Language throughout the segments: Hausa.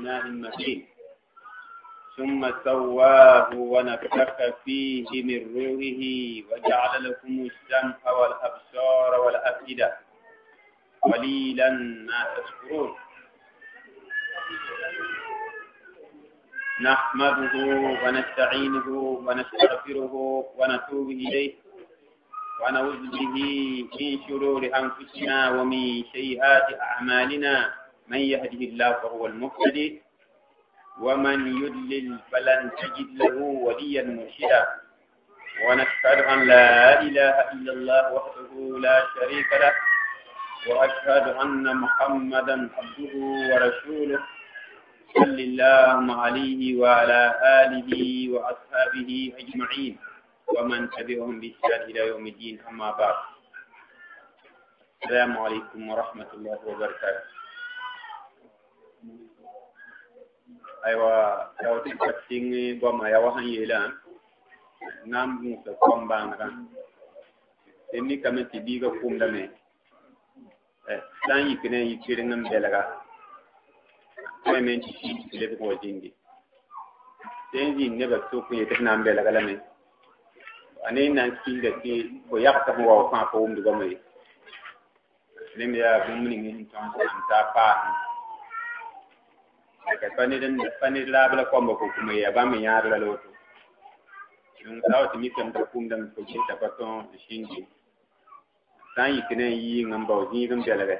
إمام مكين ثم سواه ونفخ فيه من روحه وجعل لكم السمع والأبصار والأفئدة قليلا ما تشكرون نحمده ونستعينه ونستغفره ونتوب إليه ونعوذ به من شرور أنفسنا ومن سيئات أعمالنا من يهده الله فهو المهتدي ومن يضلل فلن تجد له وليا مرشدا ونشهد أن لا إله إلا الله وحده لا شريك له وأشهد أن محمدا عبده ورسوله صلى الله عليه وعلى آله وأصحابه أجمعين ومن تبعهم بإحسان إلى يوم الدين أما بعد السلام عليكم ورحمة الله وبركاته aywa tawti patingi goma ya wahan yela nambu ko kombanga eni kameti biga kumda me dan yikene yikire ngam belaga men ci le ko dindi denji ne ba so ko yete nam belaga la me ani nan ci de ci ko yakta mo wa fa ko umdu goma yi nem ya bumni ngi tan ta pa ka pani labla kombo ko kuma ya ba mi yar la loto yung tawti mi kan ta kum dam ko ci ta paton shinji tan yikene yi ngam baw ji ngam belaga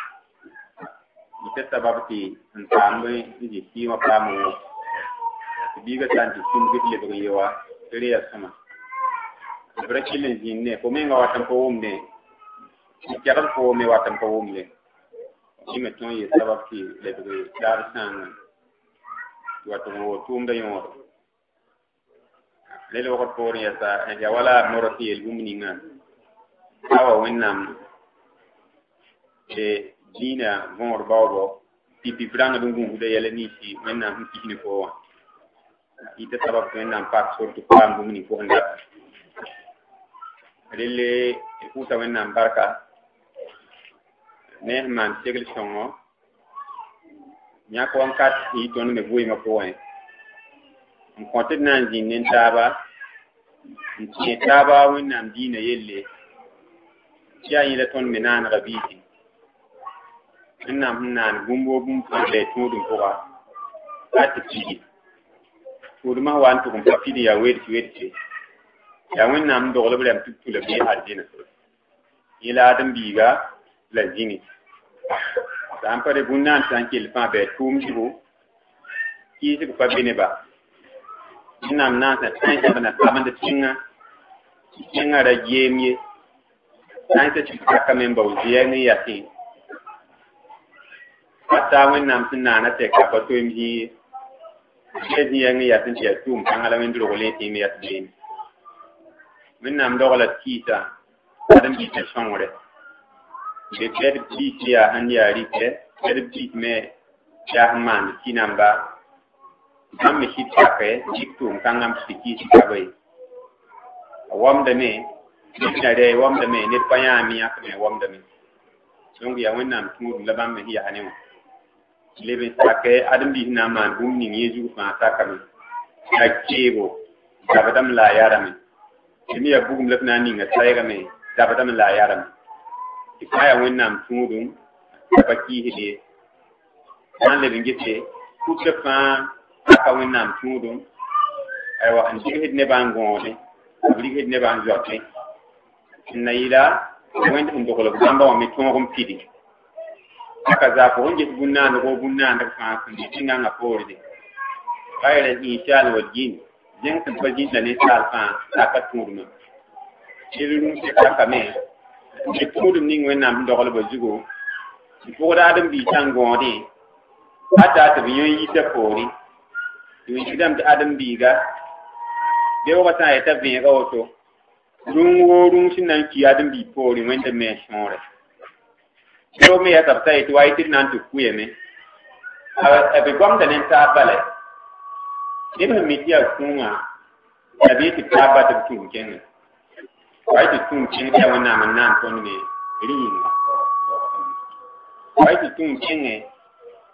ite sababti ntambe ji ti ma pamu biga tanti kum gitle ko yewa riya sama brekilin jinne ko me ngawatan ko umne jagal ko me watan ko umne ima ton ye sababti le de dar san wato mo tumda yoro le lo ko tori ya sa ya wala morati el gumninga awa wennam e dina mor bawbo pipi branga dungu de yele ni ci wennam ci ni ko ite sabab wennam pak sortu pam gumni ko nda rele ku ta wennam barka nehman segel songo nyako kat yi ton me buy ma ko en ko te nan jin nen taba ci taba wonnam dina yelle ya yi la ton me nan rabiti nan gumbo bum ko le tudum ko ga ati ci tuduma wan to ko fidi ya wedi ya wonnam do lo blem tutule bi adina ila adam biga la jini dan pare gunnan tankil fa be tum jibo ki ji ko bine ba inam na ta tanka bana amanda tinga da yemye tanka ci ka memba uziye ni yati ata wennam tinna na te ka pato mi ji yangi yatin ti tum kangala men dro le ti mi yatin wennam dogala kita adam bi te shongore de pere biti ya hanya rike pere biti me jahman kinamba amme hitake jitum kangam siki sikabai wamda me dinare wamda me ne payami akme wamda me donc ya wonnam tumur labam me hiya hanewa lebe sake adam bi na man bumni yeju fa sakami akebo dabadam la yarame ni ya bugum lafna ni nga sayga me dabadam la yarame ikaya wennam tumudum baki hede nan le ngite kutte fa aka wennam tumudum aywa an jige hedne bangode abli hedne bang jotte nayila wenda ndokolo bamba mi tumugum pidi aka za ko ngi bunna no fa ko tinga nga porde kayre inshallah wajin jen kan bajin da ne salfa aka tumudum ilum se aka me ci tudum ni wennam ndogol ba jugo ko da adam bi tangodi ata ta bi yi ta pori yi kidam da adam bi ga de o bata ya ta bi ga oto dum sinan ki adam bi pori wenda me shore ko me ya tabta ito wai tin nan tu kuye me a be gom da nen ta bale ni ba mi tiya kunga ya bi ti ta ba ta tu kenan wai ti tun kin ya wana man nan ton ne rin wai ti tun kin ne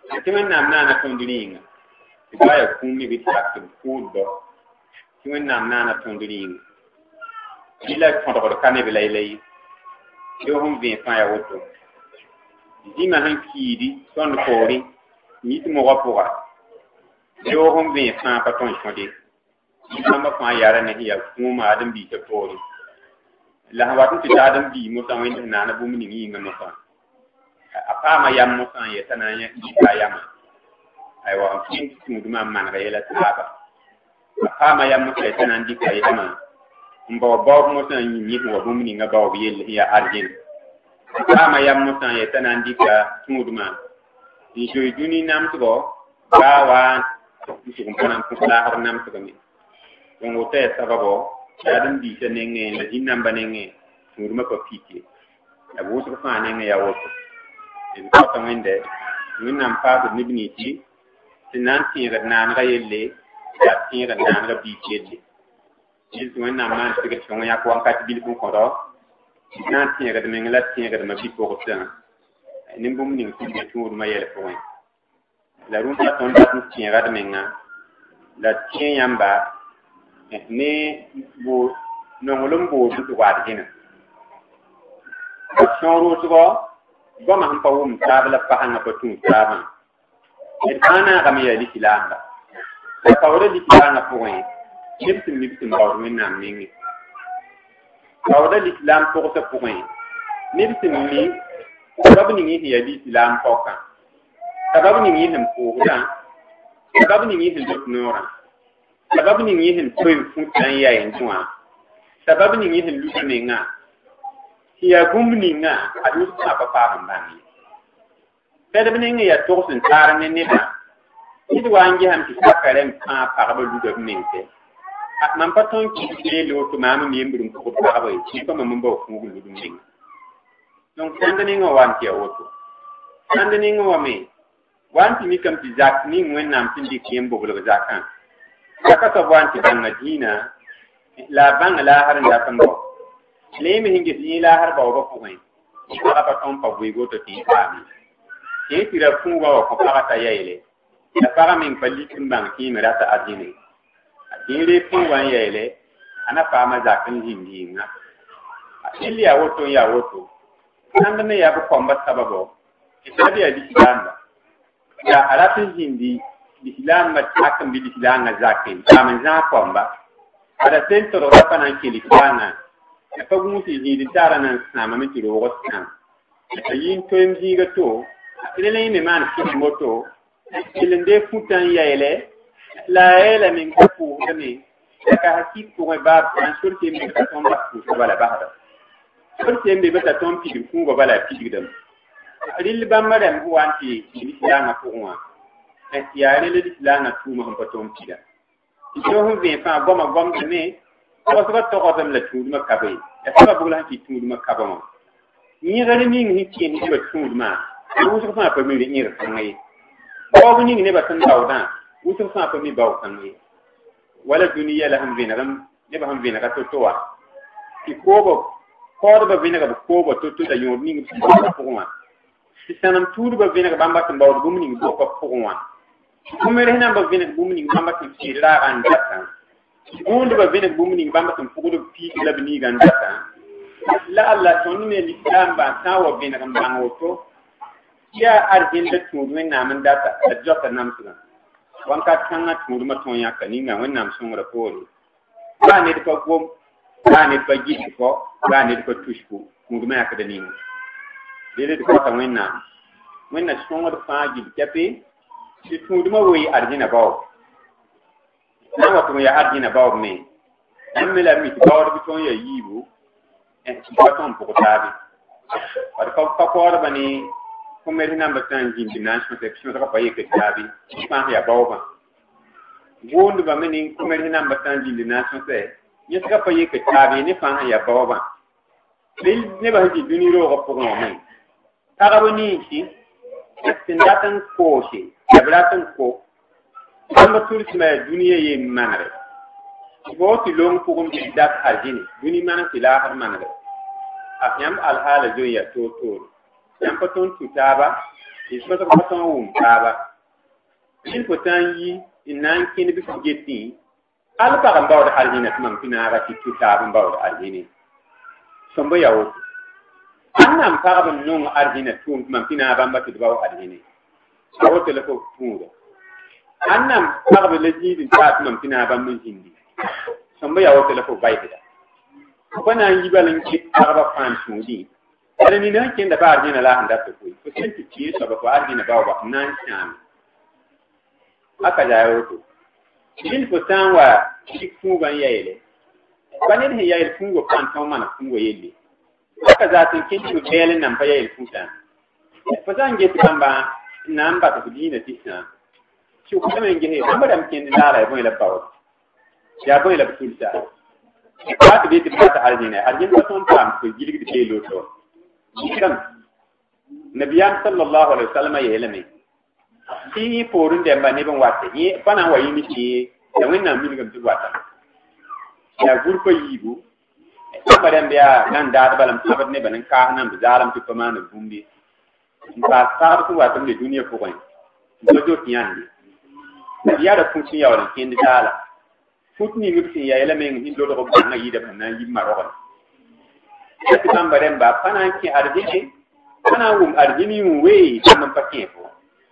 ti wẽnnaam naana tõnd rĩnga tɩ ba yaa kũum me bɩ tɩ sak tɩ b kʋʋdbɔ tɩ wẽnnaam naana tõnd rĩnga rɩla tõdgd ka neb la y la ye yo sẽn vẽ fãa ya woto zĩma sẽn kiidi tõnd poorẽ yit mogã pʋga yo sẽn vẽ fãa pa tõnd sõde bãmba fãa yara ne sẽn yaa kũuma ãdem-biisã poorẽ la sẽn wat n tɩ t'a ãdem-biis mosã wẽnd sẽn naana bũmb ning yĩnga mosã a paama yam mosã n yeta na n yika a yama aywa n kẽng tɩ tũudmã n manega yɛla taaba a paama yam mosã yeta na n dɩka yama n bao baoob mosã n yĩm yẽsẽ wa bũmb ninga baoob yell sẽn yaa arjẽn a paama yam mosã n yeta na n dɩka tũudmã n zoe dũni namsgɔ baa wa n sʋg n põna n pʋs laasr namsgame n wota ya sababɔ ãdem-biisã nengẽ la zĩ-namba nengẽ tũudmã pa pike la b wʋsg fãa nengẽ yaa woto d kota wẽnde wẽnnaam paasd neb ninsɩ tɩ na n tẽegd naanegã yelle yaa tẽegd naanegã biis yelle yel tɩ wẽnnaam maan tɩgd sõng yãk wãnkat bilf n kõdɔ tɩ na n tẽegd meng la tẽegdmã bi-pʋgsã ne bũmb ning sẽn be tũudmã yɛl pʋgẽ la rũmpa tõnd dat n tẽegd menga la tẽ yãmba ne nonglem bood tɩ waad gẽna sõor wʋsgɔ goma sẽn pa wʋm taab la pasãngã pa tũud taabã d fãa naagame yaa lislaamba la paoodã lislaangã pʋgẽ neb sẽn mib sẽn baood wẽnnaam nengẽ paoodã lislaam pʋgsã pʋgẽ neb sẽn mi sabab ning yẽ sẽn yaa lislaam pɔkã sabab ning yẽ sẽn pʋʋsdã sabab ning yẽ sẽn dot noorã sabab ning yẽ sẽn tõe n fũtã n yaa yẽndẽ wã sabab ning yẽ sẽn lus mengã tɩ yaa bũmb ninga a wʋsg fãa pa paam n bãng ye fɛdb nengẽ yaa togs n taar ne nebã tɩd wa n gesame tɩ saka rẽm fãa pagba luga b mengse mam pa tõnd kɩs beele woto maam m yembr n pʋgd pagba ye tɩ pa mam n bao fũug lud m menga donc sãnd nengã wa n tɩ ya woto sãnd nengã wa me wa n tɩ mikame tɩ zak ning wẽnnaam sẽn dɩk yen boglg zakã zaka soab wa n tɩ bãnga dĩinã la a bãng laasr n dat n bao leeme sẽn ges yẽ laasr baoobã pʋgẽ pagã pa tõnd pa vɩɩg woto tɩ y paame tɩ y tɩra fũugã wa kõ pagã t'a yɛɛle la pagã meng pa lik n bãng tɩ yẽ me rata adɩne tɩ y ree fũugã n yɛɛle a na paama zak n zĩnd yĩnga yell yaa woto n yaa woto sãnd me yaa b kɔmba sababɔ tɩ tɩ yaa lislaamba la a rat n zĩndi lislaambã ak n bɩ lislaangã zake paam n zãag kɔmba ada sẽn todgra pa na n kell lislaangã la pa gũus y zĩid taara na n sãamame tɩ roog sãam la yɩn toem zĩiga to rẽ la yẽ me maan kɩs moto kell n dee fũtã n yɛɛle la a yɛɛla meng pa pʋʋsdame la ka hakik pʋgẽ baab n sor tɩ me pa tõnd bas pʋʋsga bala basda sor tɩ me bata tõnd pidg fũuga bala a pidgdame rɩl bãmba rãmb sẽn wa n tɩ lislaangã pʋgẽ wã yaa rẽ la lislaangã tʋʋma sẽn pa tõnd pida tɩ so sẽn vẽ fãa goma gomdame togsga togsdame la tũudmã kabe ya saba bugla sẽn tɩ tũudmã kaba wã yẽgr ning sẽn kẽnd nebã tũudmã wʋsg fãa pa mi yẽr kãngã ye baoob ning nebã sẽn baoodã wʋsg fãa pa mi bao kãng ye wala dũniyã la sẽn vẽneg nebã sẽn vẽnega to-to wã tɩ koodbã vẽnega b koobã to-to la yõod ning sẽn baoodã pʋgẽ wã tɩ sãnem tuudbã vẽneg bãmba sẽn baood bũmb ning bʋka pʋgẽ wã bũmb nãmba vẽneg bũmb ning bãmba sẽn fɩɩd raagã n datã gũudbã vẽneg bũmb ning bãmba sẽn pʋgd b piig la b niigã n datã la alla tõnd me lislaambã sã n wa vẽneg n bãng woto yaa arjẽnda tũud wẽnnaam n data la zoata namsgã wãnkat kãngã tũudmã tõe yãka ninga wẽnnaam sõngrã poore baa ned pa gom baa ned pa gis fɔ baa ned pa tusku tũudmã yãkda ninga dele d kota wẽnnaam wẽnna sõngd fãa gil kɛpe tɩ tũudmã woy arjẽna baoob na n wa tɩ yaa arjẽna baoob me yãmb me la mi tɩ baoodb tõnd yaa yiibu tɩ pa tõnd pʋg taabe bad pa kaoodbã ne kõmer nãmba sã n zĩnd na n sõsga pa yek taabe tɩ fãa yaa baoobã goondbã me ne kõmer nãmba sã n zĩnd na n sõsɛ yẽsga pa yek taabe ne fãa yaa baoobã nebã sẽn tɩ dũni roogã pʋgẽ wã me pagb ninsɩ sẽn dat n koose la b rat n ko bãmba tʋlsmã yaa dũniyã yem manegre tɩ bao tɩ long pʋgẽ bɩ dat arjine dũni maneg tɩ laasr manegre yãmb alhaala zoe yaa toor-toore yãmb pa tõnd tũ taaba so to ko ton taaba il ko tan yi inan kin bi ko geti al ka gamba wa arjina tumam pina ga ti taaba mbaw arjini sombo yawo annam ka ga non arjina tum tumam pina ba mbatu baw arjini awo telefo fuudo annam ka ga le jidin ta tumam pina ba mun hindi sombo yawo telefo baybida ko na yi balan ki ka ba fan sudi ale ni nan kin da ba arjina la handa to ko sen ti ci so ba arjina ba ba nan sham aka jayo to il ko tan wa ki fu ban yele banin he yele fu go kan tan mana fu go yele aka za tin kin ti bele nan ba yele fu tan ko zan ge tamba nan ba to dina tisna ki ko men ge he ba dam kin da la bo ila ba ya bo ila tulsa ba to bi ti ba arjina arjina ton pam ko jilgi de lo to kan nabiyam sallallahu alaihi wasallam yelame ti porun de ba ne ban wate yi bana wayi ni ki da wannan min ga tuwata ya gurko yibu ba dan biya nan da balam sabat ne banan ka nan da zalam ti kuma na bumbi ba sabat ku wata ne duniya ko kwai do do tiyan ni ya da kun ya wala kin da dala futni ngipti ya yelame ngi do do ko na yi da nan yi maroko ti tamba den ba pana ki arjini pana arjini we tan pakke ko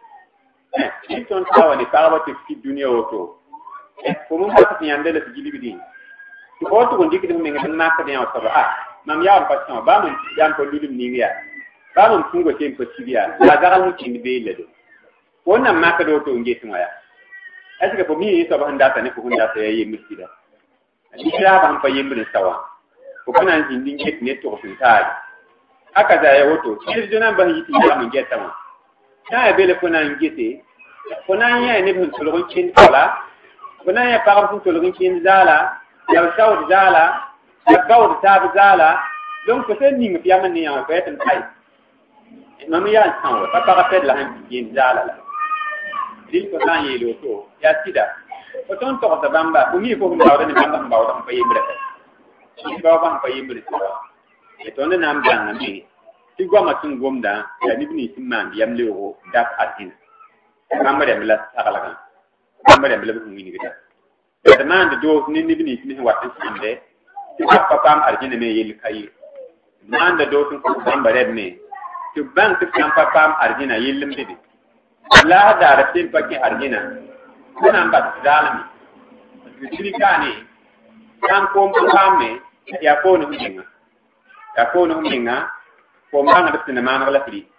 ti ton tawa ni tawa ti fi dunia oto ko mun ba ti yande le ti libidi ko to ngondi ki men ngi na ka den o saba mam ya pa son ba mun yan ko lulim ni ya ba mun tungo tem ko tibiya la garal mu tin be le do wonna ma ka do to ngi tuma ya asika ko mi so ba handa ta ne ko hunda ta yayi misida ni kira ban pa yimbe sawa ko kana jindin get ne to sun tai aka da ya woto shi jona ban yi ti ya mun geta ma na bele ko nan gete ko nan ya ne bin tolon kin kala ko nan ya pa ko tolon kin zala ya shawd zala ya gawd tab zala donc ko sen ni mi ya man ni ya ko etan tai no mi ya san wa pa ka la han kin zala la din ko nan ye lo to ya sida ko ton to ta bamba ko mi ko hunda ne bamba ba pa yimbe shi ba ban fa yimbe to to ne nam dan mi ti gwa ma tun gomda ya ni bini tin man yam lewo dak atin kamba de mila sakala kan kamba de mila bu ni gida da man de do ni bini tin wa tin sinde ti pa pam arjina me yel kai man da do tun ko kamba de me ti ban ti pa pam arjina yelim de la da da tin pa ki arjina kuna ba dalami ti kani kan ko pame ya ko no minga ko manga de na manga la fri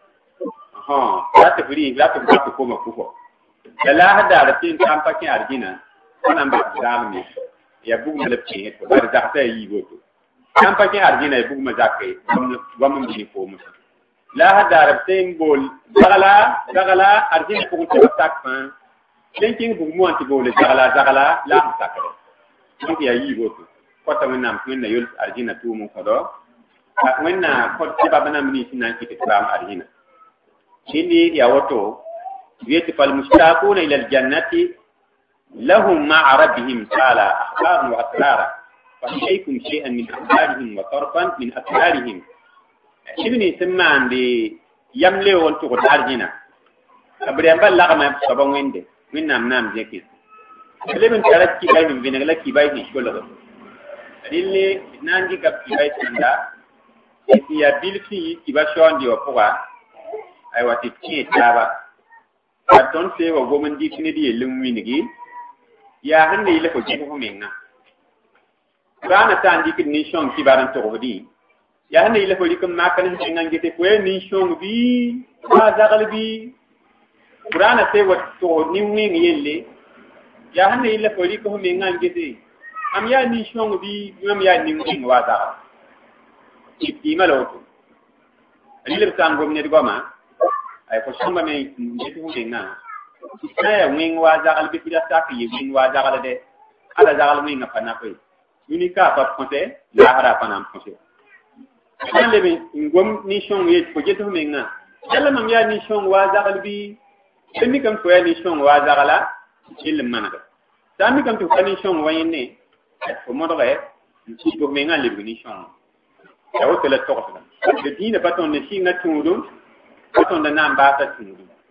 la te fri la te ko ma ko la hada da tin kan pa ki arjina kana ba dalmi ya bu ma le ki ko da ta yi go to kan pa ki arjina ya bu ma zakai gwam mi ko mu la hada da tin bol dagala arjina ko ko tak fa tin kin bu mu anti bol dagala la takare donc ya yi go to ko ta wona na yul arjina tu mu ko do wonna ko ti baba na mini sinan ki tikram arjina shini ya wato yati fal mustaquna ila al jannati lahum ma'a rabbihim sala akhbar wa asrar fa shaykum shay'an min akhbarihim wa tarfan min asrarihim shibni simande yamle won to ko arjina abriya balla kama saban wende minnam nam jeki leben taraki bay min binagla ki bay ni sholo dille nangi gab ki bay tanda eti ya bilfi ki ba shondi wa poa ay wati ki taba aton se wa gomen di kini di lumwinigi ya hande ile ko jibu humenga bana tandi ki ni shon ki baran to hodi ya hande ile ko likum makan ngangi te ko ni shon bi ba zagal bi qur'ana se wa to ni wingi yelle ya hande ile ko likum humenga ngete am ya ni shon bi am ya ni wingi wa zagal ti malo ani le tan gomne di goma ay ko somba me njitu hunga ay wing wa zagal bi da taki yi wing wa zagal de ala zagal wing pa na ko unika pa ponte la hara pa nam ponte ale be ngom ni shong ye ko jetu menga ala mam ya ni shong wa zagal bi ni kam ko ya ni shong wa zagala il manaka sami kam to ni shong wa yene ko mo do re ci ko menga le ni shong ya wote la tokota de dina baton ne singa tundum baton da nan ba ta tundum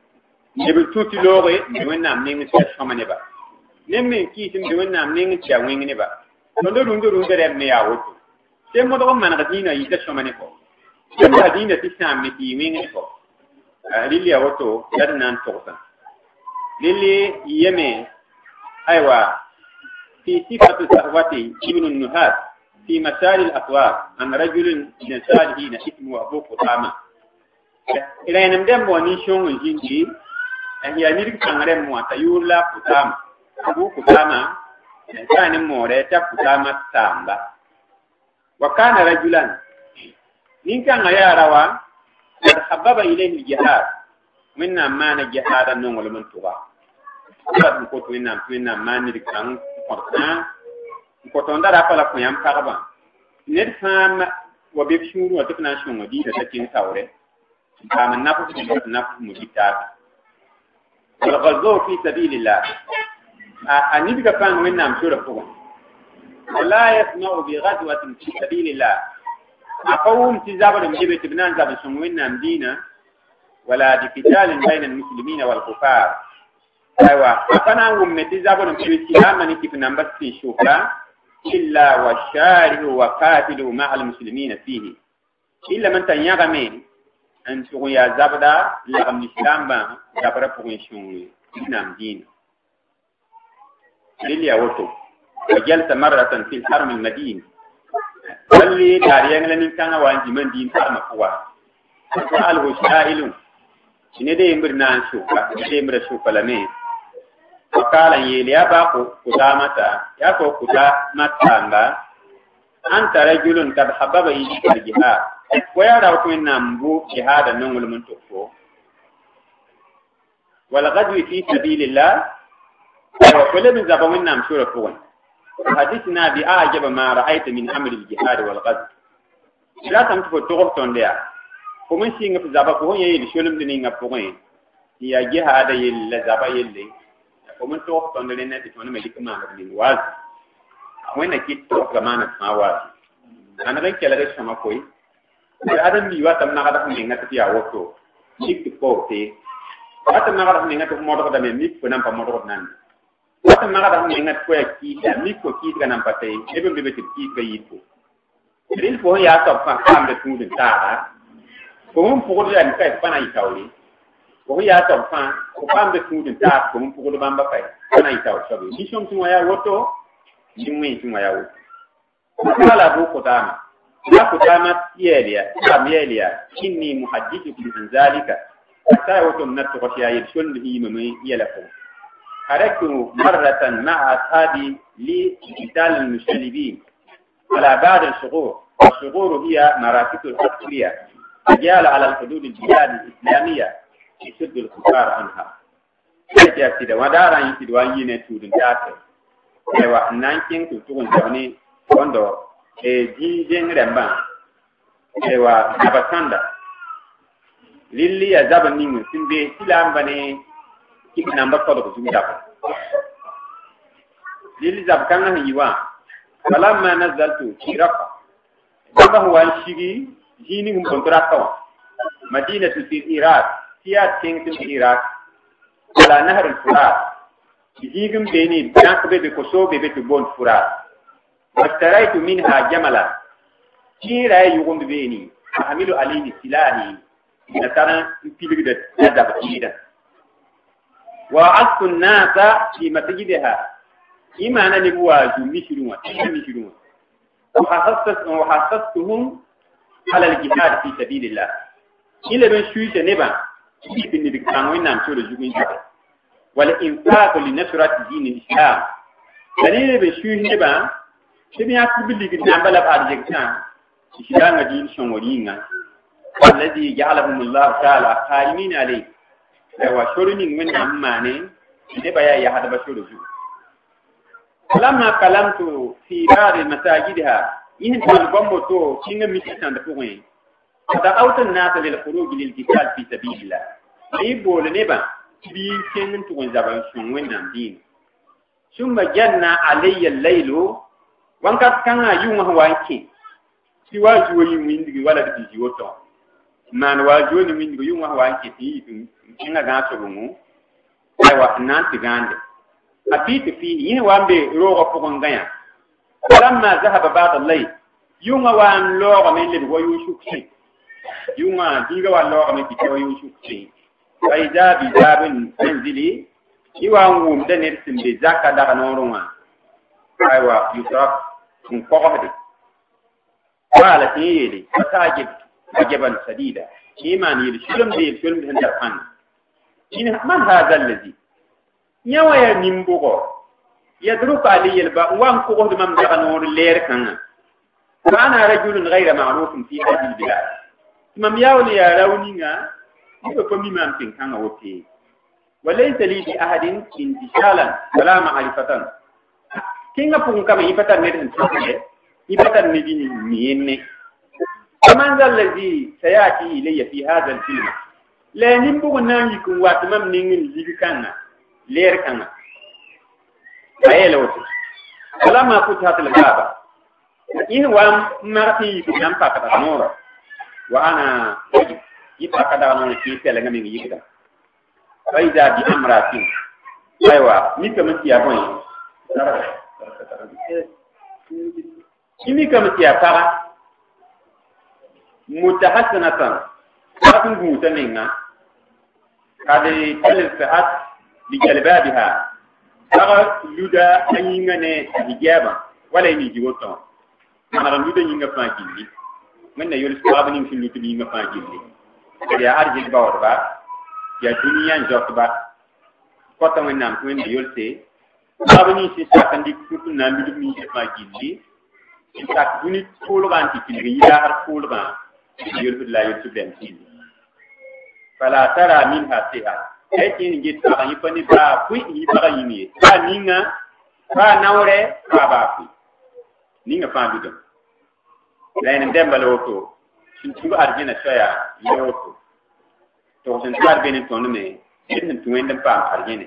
ne bi tuti loge ne wonnam ne ngi ta shoma ne ba ne me ki tim ne wonnam ne ngi ta wengi ne ba ndo rundu dem ne ya woto te mo do man ga dina yi ta shoma ne ko te ma dina ti sam ne ti wengi ne ko lili ya woto yar nan to ta lili yeme aywa في صفة صحوته ابن النهاد في مسار الأسواق عن رجل من صالحين اسمه أبو قدامة إلى أن نمدم ونشون الجنجي هي نيرك سانغرم واتيولا قدامة أبو قدامة كان موريتا قدامة سامبا وكان رجلا من كان يرى قد حبب إليه الجهاد من ما الجهاد النوم من توا قد نقول من ما نيرك سانغ ko to ndara pala ko yam karba ned fam wa be shuru wa tuna shon di da take tawre ba man nafu mu dita wal ghazw fi sabilillah ani diga fan min nam shura ko la yasma'u bi ghadwatin fi sabilillah aqawm tizaba de jibe tibnan zaba shon min nam dina wala bi qitalin bayna al muslimin wal kufar aywa afana ummeti zabon mbiwiti amani kifu namba 6 shuka illa washarihu wa qatilu ma'a almuslimina fihi illa man tanyagame an tuya zabda la islam zabra pour shunwi nam din lilia woto wajalta marratan fil haram almadin walli dariyan lanin kana wanji man din farma kuwa alhu sha'ilun inede imbirna shuka inede imbira shuka lame وقال يلي أباكو كدامتا ياكو كدامتا أنت رجل قد حبب إليك الجهاد ويرى كن نمبو جهاد نقول من تكفو والغدو في سبيل الله وكل من زبون نام شورة فون حديثنا بأعجب ما رأيت من أمر الجهاد والغدو لا تمتفو تغفتون لها ومن شيء في زبون يلي شلم دنين فون هي جهاد يلي زبا يلي ومن توقف أن لنا تكون ملك ما نبني واز وين أكيد توقف ما واز أنا غير كلا غير شما كوي الأدم بيوات من هذا من هنا تفيا وقته ميك تكوتي وقت من هذا من هنا تفهم مرة قدام ميك فنام بمرة قدام وقت من هذا من هنا تفيا كيد ميك كيد كنام بتاعي ابن بيبي كيد كيدو ريل فهو يأتى فهم بتمود تاعه فهم فقول لهم كيف فنا يكاولي وهي أتوفى وقام بسمود تاعك وهم فقولوا بامبا فاي أنا يتوفى نيشون تمايا وتو نيمين تمايا وتو قال أبو قدامة لا قدامة يليا إني محدثك من ذلك حتى وتو من التقشيا يبشون به ممي يلفون خرجت مرة مع أصحابي لقتال المشلبين على بعض الشغور والشغور هي مراكز الحصرية رجال على الحدود الجهاد الإسلامية يسد الكفار عنها يا سيدي ودارا يسيد وانينه تودن تاسه ايوا نانكين تتون جوني كوندو جي جين رمبا ايوا اباساندا للي يا زابنين سيمبي سلام بني كي نمبر كودو جوجا للي زاب كان هيوا فلما نزلت في رقه كما هو الشيغي جيني هم كونتراكتو مدينه في العراق فيها تينغ في العراق على نهر الفرات يجيكم بيني بانك بكسو ببون فرات واشتريت منها جملا كيرا يقوم بيني أحمل عليه سلاحي نترى في نذب كيدا وعدت الناس في مسجدها إما أنا نبوا مشروع وحصصتهم على الجهاد في سبيل الله إلا بن شويش نبا يبني بكانوين نام شو رجوعين جبل والإنفاق لنشرة دين الإسلام لأنه بن شويش نبا شبيه أكبر لك نعمل بعد جكتان إسلام دين شمولين الذي جعلهم الله تعالى قائمين عليه وشورنين من أمانه نبا يا هذا بشور رجوع لما كلمت في بعض مساجدها إن البومبو كنا مشينا دفوعين فدعوت الناس للخروج للقتال في سبيل الله يقول نبا بيكن تكون زبان شنوين دين ثم جن علي الليل وانك كان يوم هو انكي سوى جوي من دي ولا دي جوتو man wa joni min go yuma wa kiti inga ga so gumu ay wa nan ti gande apiti fi yin wa mbe rogo ko ngaya lamma zahaba ba'd al-layl yunga wa an logo min le wa yushukti yunga diga wa logo min ti wa yushukti fa idha bi babin manzili iwa ngum da ne simbe zakka daga noruma aywa yusraf kun qohdi wala tiyeli fatajib ajaban sadida iman yil shulum handa fan in man hadha alladhi nyawa ya nimbugo yadruku alayhi alba wan qohdi mam daga nor leer kan ana rajulun ghayra ma'rufun fi hadhihi albilad mam yawli ya rawninga ko mi mam tin kan wote وليس لي بأحد انتشالا ولا معرفة كينغا بون كما يفتا نيرن تسوله يفتا نيدي ميني كمان ذا الذي سيأتي إلي في هذا الفيلم لا نمبو نانيكم واتمام نينغن زيبكانا لير كانا فأيلوتي فلما فتحت الباب إن وام مرتي يكون فاكتا نورا وأنا يفاكتا نورا كيسي لغمين يكتا فإذا بأمرات أيوة ميكا مسيا بوين ميكا مسيا فارا متحسنة فاتن بوتنينا هذه تلفات بجلبابها فارا لودا أنينغاني هجابا ولا ينجي وطن أنا لودا ينغا فاجيلي من يولس فابنين في لودا ينغا فاجيلي يا أرجل باوربا ya duniya jokba kota wenam ko en yolse abani ci sakandi tutun na ludu mi ma gilli ci sak duni tolgan ci ci ya har tolgan yolfu la yolfu ben ci fala tara minha siha ay ci ngi ta yi pani ba ku yi ba yini ta ninga fa nawre ba ba ku ninga fa bido la en dembalo to ci ci arjina soya yoto to sen tar benen ton me en tuen dem pam arjene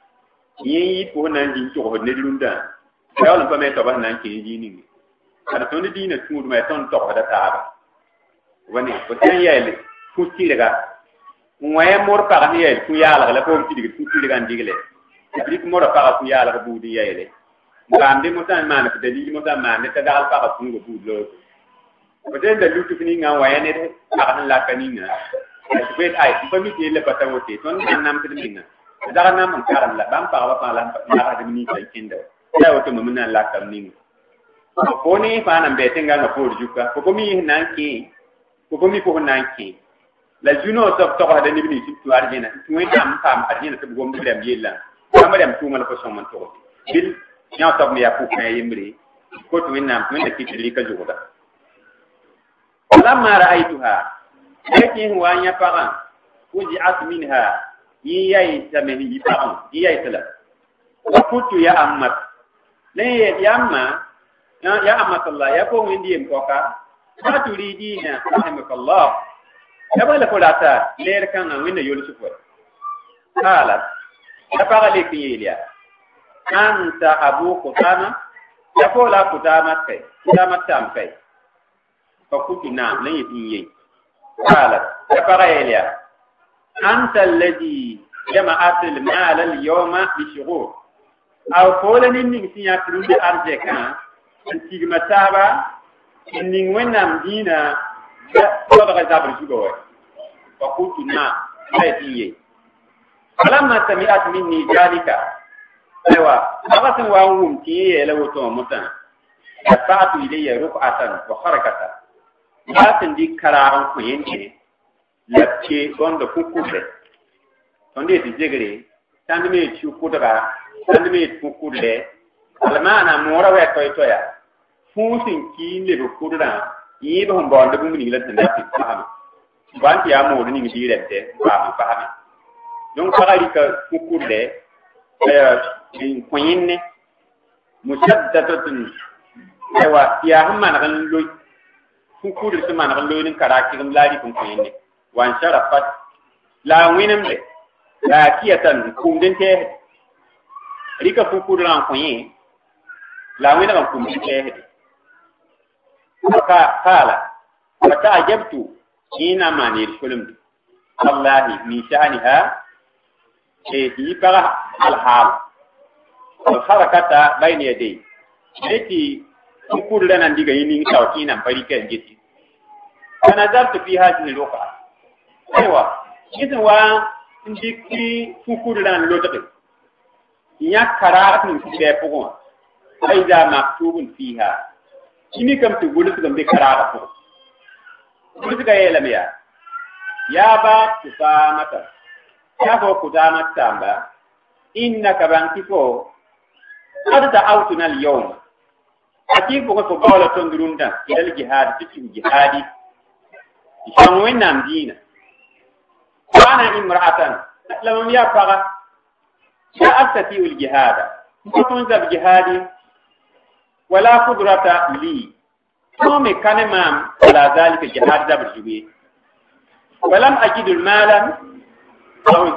yi ko nan di to ne lunda ya on pa me to ba nan ki yi ni ada ton di na tudu me ton to da ta wani ko tan yele fu ti daga waye mor pa ni yele fu yala la ko ti diga fu ti daga ndigile ti ko mor pa fu yala bu di yele ngam de mo tan man ko dalili mo tan man ne ta dal pa fu ngo bu lo ko den da lutu ni nga waye ne ta la kanina bet ay ko mi ti le patawote ton nam tidinga daga nam an karam la bam pa wa pa la na ga ni tay kinde ya woto mo nan la kam ni ko ni fa nan be tenga na ko juka ko mi nan ki ko mi ko nan ki la juno to to da ni ni tu arjena tu en am pam arjena to gom dem yella kama dem tu mal ko son man to bil nya to mi ya ku kay yimri ko tu en nam tu en ki li ka jugo da lamma ra'aytuha لكن هو أن يفعل وجعت منها يأي سمني يفعل يأي سلا وقلت يا أمت ليه يا أمت الله يقوم عندي مكوكا ما تريدين رحمك الله يبغى لك ولا تا ليه كان وين يولسفر قالت يفعل لك يليا أنت أبو قتامة يقول قتامة كي قتامة تام كي فقلت نعم ليه يفعل قالت فقال أنت الذي جمعت المال اليوم بشغور أو قولني من سيأكلون أرجكا أنتي متابع إني وينام دينا صدق زابر شغور فقلت نعم لا يتيه فلما سمعت مني ذلك أيوة أغسن وأنهم تيه لو تومتا دفعت إلي رفعة وحركة Yatin di kararan ko yende lapke gondo kukure tonde di jegre tande me chukudra tande me kukure almana mora we toya fusin ki le kudra yibe hon bonde bu ni la tande ti faham banti ya mo ni ngi direte ba faham donc parali ka kukure in ko yenne mushaddadatun ewa ya hamma na loy kukudir se man lonin karaki gam lari kun kuyenne wan sharafat la winam de la kiyatan kumden te rika kukudir an kuyen la winam kumden te ka kala fa ta'ajabtu ina manir fulum wallahi min sha'niha يبقى الحال الحركة بين يدي التي تقول لنا عندك ينين توكينا بريكا جدي فنظرت في هذه الوقعة أيوة إذن وعندك تقول لنا لوجه يا كرارة من سيبقون فإذا مكتوب فيها إني كم تقول لكم بكرارة تقول لك يا لميا يا با تسامة يابو قدامك تامبا إنك بانكيكو قد دعوتنا اليوم أكيد بقى فقالة تندرون دا إلى الجهاد تكتب جهادي يشانوين نام دينا وأنا امرأة لما يبقى لا أستطيع الجهاد نكون ذا بجهادي ولا قدرة لي ثم كان مام على ذلك الجهاد ذا بالجوي ولم أجد المال أو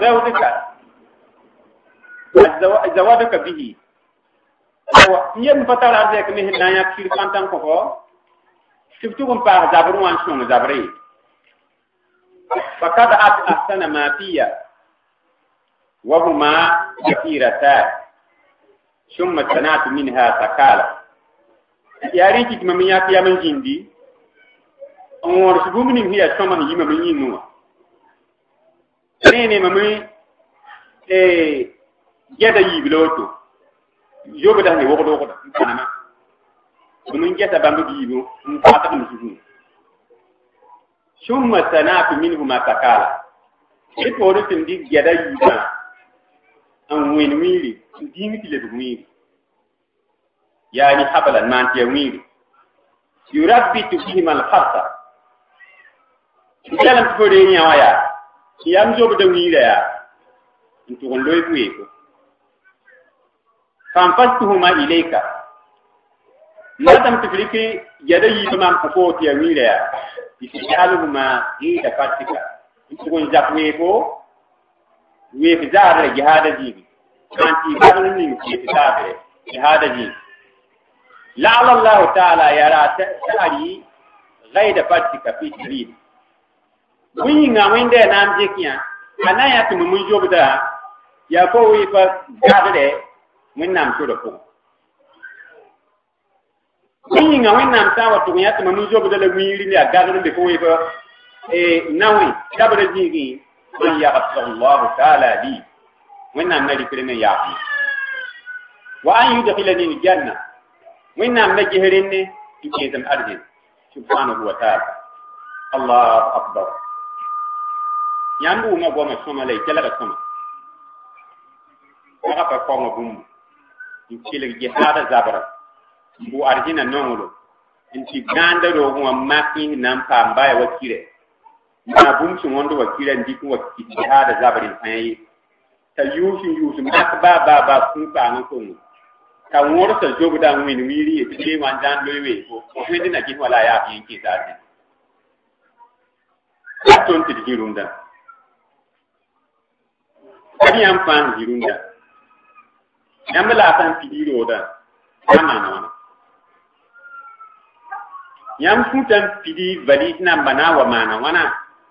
زوجك به أو يوم فترة ذلك من هنا يكفي كانتم كفو شفتكم باه زبرون شون زبري فقد أحسن ما فيها وهما كثيرتان ثم صنعت منها سكالة يا ريت تمميات يا من جندي أمور سبومني هي ثمن يما من ينوى nene mami yada yibiloto yoba da ne wogo wogo kanama mun jeta bambu yibo mun fata mun sugu shumma sanatu minhu ma takala ito ro tindi yada yiba an wen wiri dimi tile du wiri yani habalan man te wiri yurabbitu bihim al khassa kalam tfore nyawaya yam job de wiira ya ntu gon loy bueko fanfastuhuma ilayka madam tufliki yada yima ko foti ya wiira ya bisaluhuma ida fatika ntu gon japweko we fizara jihada jibi anti badun ni fizara jihada jibi la'alla Allah ta'ala yara ta'ali ghaida fatika fi sabil winga wende nam jekiya anaya tumu mun jobda ya ko wi fa gadade mun nam to do ko winga wennam tawa to ya tumu mun jobda le wiri ni gadade be ko wi fa nawi dabare jigi man ya Allah ta'ala bi wennam nadi kirene ya wa an yudkhilani aljanna wennam naji herenne tukizam arjin subhanahu wa ta'ala Allahu akbar yambu ma goma soma lay kala da soma aka fa ko ngum ikile jihada zabara bu arjina nongulo inti ganda ro mo makin nam pamba ya wakire na bum su wondo wakire ndiku wakiti jihada zabari fayi ta yusu makba kun pa ngko ka ngoro sa jobu da ngwini wiri e tike wanjan lowe ko wendi na kin wala ya yin ki dadi ton ti dirunda ani am fan dirunda yamla tan pidiro da ana yam futan pidi valid na bana wa mana wana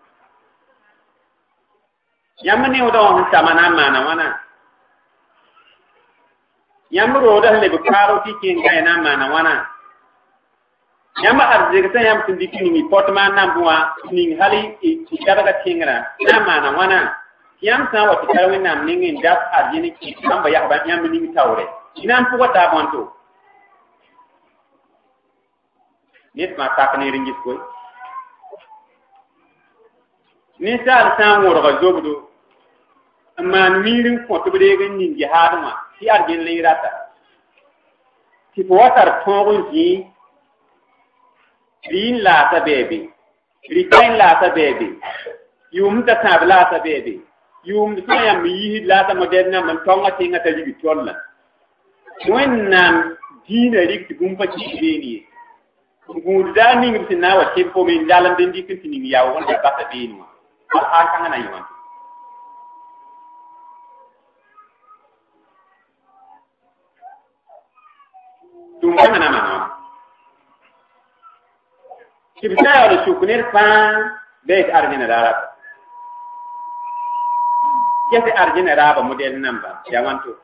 yamne oda on samana mana wana yamro da le bukaro tikin ga na mana wana yamba arzika yam tindiki ni portman na buwa ning hali i kadaga tingra na mana wana yam sa wa tikarwi nam ningin daf arjini ki kamba ya ba yam ning tawre inan fu wata bonto nit ma takni ringis koy ni sal san wor ga jobdo amma mirin ko to bede gan nin jihad ma ti arjin le rata ti po watar tongun ji rin la ta bebe ritain la ta bebe yum ta tabla ta bebe yum ta yam yi la ta moderna man tonga tinga ta jibi tolla wannan dina rikti gumpa ci beni guda ni ngi na wa tempo min dalam den dikin ni yawo wanda ba ta beni ma al kan na yiwan tum kana na ma kibisa ya da shukunir fa beit arjina rara kete arjina raba model namba ya wanto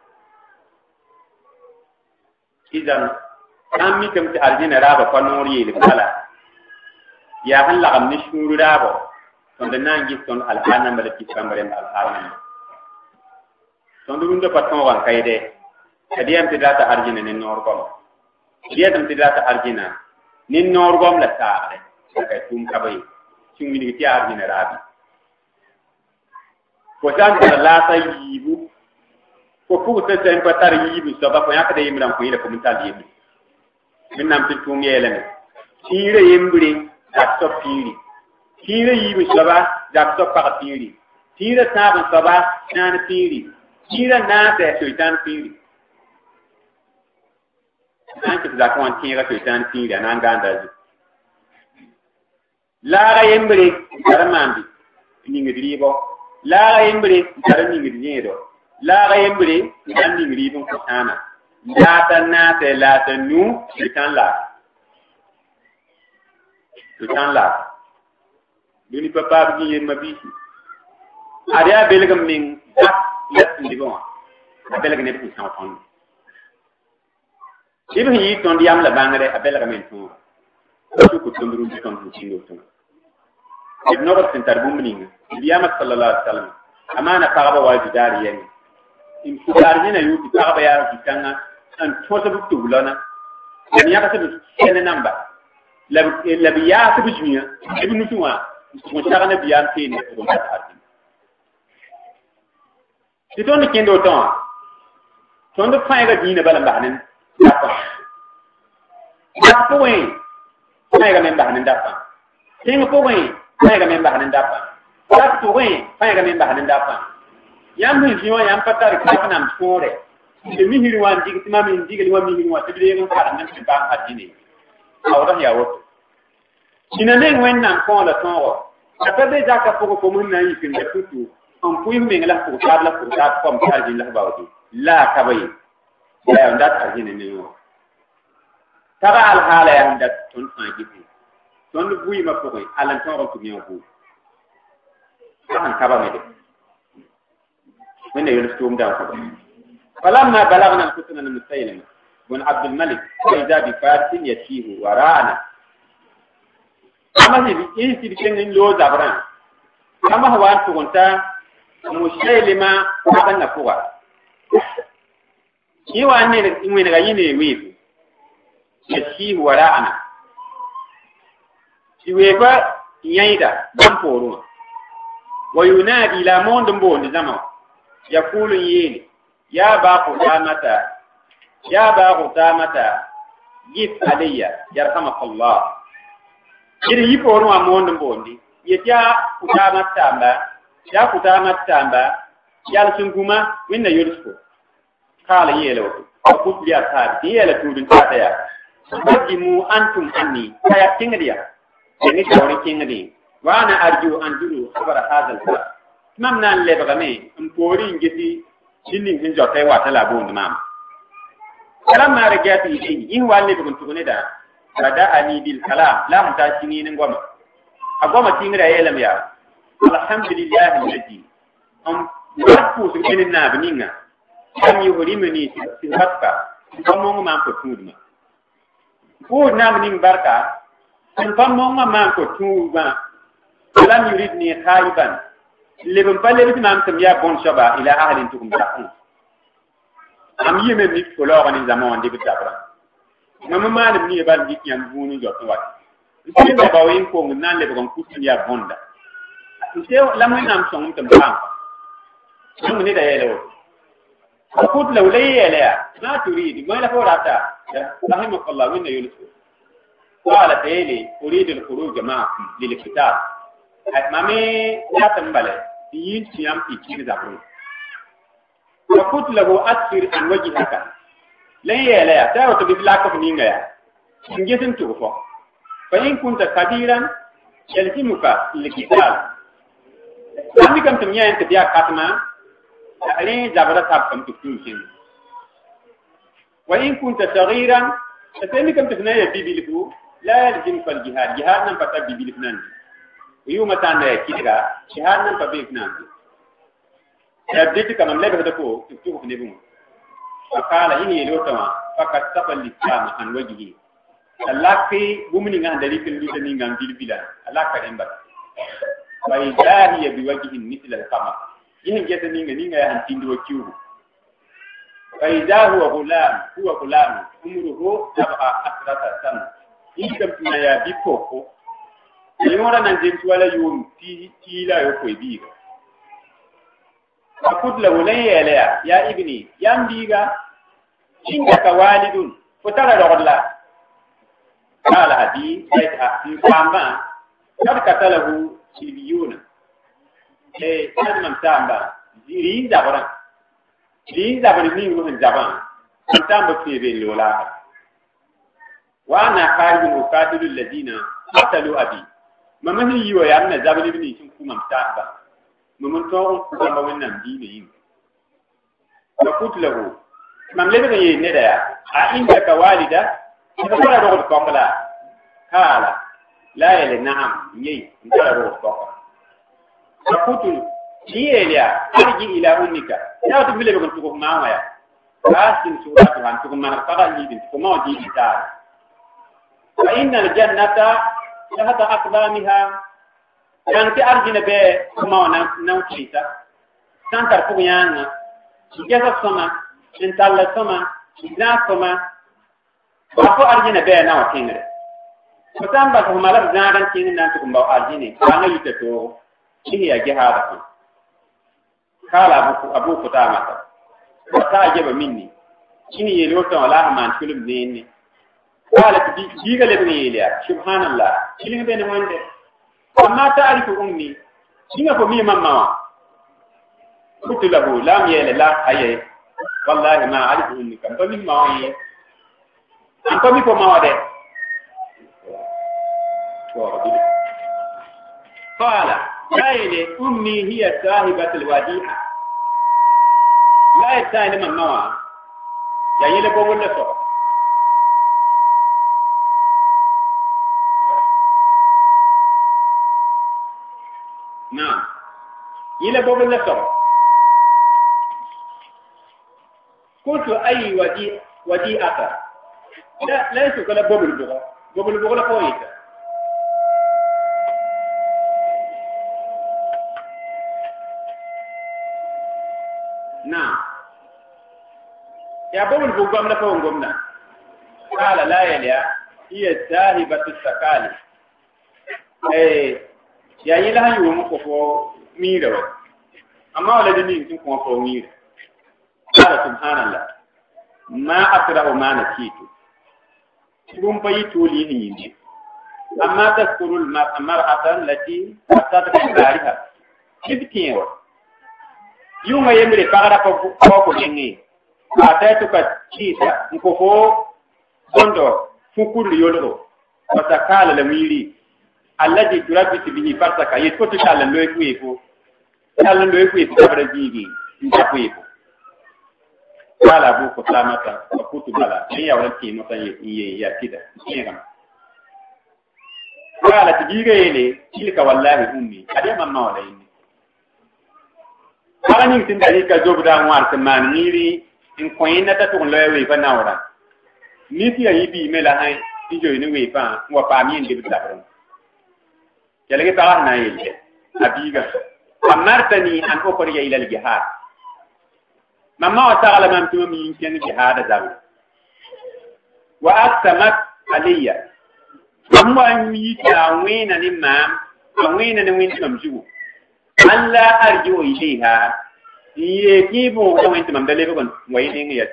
idan am mi kam ti arjina raba fa nori le kala ya han la am ni shuru raba on de nangi ton alhana mala ti kamare alhana ton dum do paton wan kayde kadiyam ti data arjina ni norgom diyam ti data arjina ni norgom la taare kay tum kabay tum ni ti arjina rabi ko tan la sa yibu ko fu ta sen patar yibu so ba ko yakade yimran ko yele ko mutal yibu min nam ti tum yele tire yimbre da so piri tire yibu so ba da so pa piri tire taban so ba nan piri tire na de so tan piri an ki da ko an tire so tan piri nan ganda la yimbre karamandi ni ngiribo la yimbre karami ngirido la yimbre nan ni ngiribo ko sana la tanate la tanu sitan la duni papa bi yen mabisi aria belgam min dak let ndibon belgam ne bi san ton ibi yi ton diam la bangare belgam min ton ko ko ton rum ton tingo ton ibn Umar sentar bumning biyama sallallahu alaihi wasallam amana paraba wa jidari yani in fudarni na yuti paraba ya kitanga an tosa bu tulana yani ya kasu sene namba la biya su bijunya ibn tuwa mo shagana biyan tene ko ta titon kendo ton do fayga dina bala bahnen dafa ko wen fayga men bahnen dafa tinga ko wen fayga men bahnen dafa dafa ko wen fayga men bahnen dafa yam hin jiwa yam patar ka nam sore de mi hirwan digti ma min digal wa mi hirwan tibire ngon ka nan tin ba adini awra ya wo ina ne wen nan ko la tongo ata be jaka ko mun na yi kin da tutu on puyi min la ko ta kom ta jin la bawti la kabay ya ndat ajine ne yo taga al hala ya ndat ton fa gibi ton buyi ma ko alan ton ko mi ko kan kaba me de wanda yunus tum da ko falamma balagna kutuna min sayyidina bin abd al-malik idha bi fatin yatihu warana amma ni ti ken lo zabran amma hawan to gonta musailima kan na kuwa yi wa ne ni ga yine wi yatihu warana iwe ba yaida dan poru wa yunadi la mondum bon zama yaqulu yini ya ba qutamata gif alayya yarhamakallah iri yipo no amondo bondi yeta qutamata tamba yal sunguma winna yursko kala yelo ko biya ta yela tudun ta ya qaddimu antum anni kaya tingadiya ni tawri tingadi wa ana arju an duru khabara hadal fa mamna lebagame mpori ngeti sinin hinjo tay wata la bondu mam kalamma rajati yi walle be kuntu ne da bada ani bil kalam la mutashi ni ngoma agoma tingira yelam ya alhamdulillah alladhi wafu su kinin na bininga kam yuhrimuni sihatka kamongo man ko tudma ko na binin barka kamongo man ko tudma lam yuridni khaliban lebon palle bi mam tam ya bon shaba ila ahlin tukum ta'un am yeme mi ko lo ni zaman de bitabra mama malim ni ba di kiam bunu jot wat ci ba ba wen ko nan le bon kutin ya bonda ci lam nam song tam ba mun ni da yelo akut law lay yela ma turid ma la forata rahimakallah wa inna yunus qala tayli urid al-khuruj ma'akum lil kitab mami ya tambale yin tiyam ikini zabru wa kutlahu asfir an wajhaka lan yala ya ta to biblaka ninga ya ngesin to fo fa in kunta kabiran yalzimuka likitab ami kam tum yayin tabiya katma ali zabra tab kam tukin wa in kunta saghiran fatami kam tufna ya bibiliku la yalzimuka aljihad jihad nan fata bibilifnan yuma tan ne kidga shahad nan babik nan ya diti kamam lebe da ko tu ne bu akala ini lo tama fakat sabal lislam an wajihi alaki bumni ngan dari fil ni ngan bilbila alaka emba wa idahi bi wajhi mithla al-qamar yin jeta ni ngani ngai han tindu kiu fa idahu huwa gulam umruhu sab'a asrata sana ikam tuna ya bikoko yora nan jentu wala yum ti la yo ko bi akut la wala ya ibni yambiga indaka walidun futara dolla قال هدي في فاما قد قتله سيبيون كان من تامبا رين زبرا مين من زبان تامبا في بيلولا وانا خارج مقاتل الذين قتلوا ابي ممن يو يامنا زبل ابن يشم كما تامبا ممن تو كما ونن دينين فقلت له مملكه يندا عندك والده فقال روح الكوكلا قال لا يلي نعم يي قال روح الكوكلا فقلت لي ارجع الى امك لا تقول لي بكم تقوم معايا لكن سورة عن تقوم معنا فقال لي بنتكم ما دي بتاع فإن الجنة تحت أقدامها كانت أرجنا بكما نوتيتا سانتر فوقيانا جزء السماء انتال السماء إذا السماء Bako arjina be na wakingre. Kutamba ko malab zaran kin nan to kumba arjini. Banga yite to ini ya jihada ko. Kala abu kutama ta. Wata jaba minni. Ini yelo to la man kulum neni. Kala ti diga le ni yeliya. Subhanallah. Kini be ne wonde. Amma ta'rifu ummi. Kinga ko mi mamma wa. Kutulahu lam yele la aye. Wallahi ma arifu ummi kam to mi ma wa. Anko mi ko mawade qala ayni ummi hiya sahibatu alwadi'a la yatani man nawa ya yele ko wolle so na yele ko wolle so kuntu ay wadi'ata لا ليس كلا بوبل بغلا كويسة نعم يا بوبل بوغام لا كوغمنا قال لا يليا هي ذاهبة السكالي يا يلا يوم كفو ميرو أما ولدني يمكن كفو ميرو قال سبحان الله ما أسرع ما نسيته ثم بيتولي نيني أما تذكر المرأة التي أتتك بارها كيف يوم يمري فقرة فوق جنيه أتتك كيسا نكفو بندو فكر يولو وتكال لميري الذي تربط به فرسك يتكو تشال اللويكويكو تشال اللويكويكو تبرجيجي نتكويكو قال أبو قسامة وقلت بلى هي ولكن متى كده قالت بيغيلي تلك والله أمي هذه من نولين قال نيكتن ذلك زبدا وارت مان ميري إن كوينة تكون لوي فناورا نيتي يبي ملا هاي تيجي نوي فان وفامين دي بتابرون يلقي تعال نايل أبيغا أمرتني أن أخرج إلى الجهاد مما وتعالى من توم يمكن جهاد زاوي وأقسمت علي أما يميتا وين نمام وين نوين تمجو أن لا أرجو إليها يجيبوا وين تمام دليلكم وين يت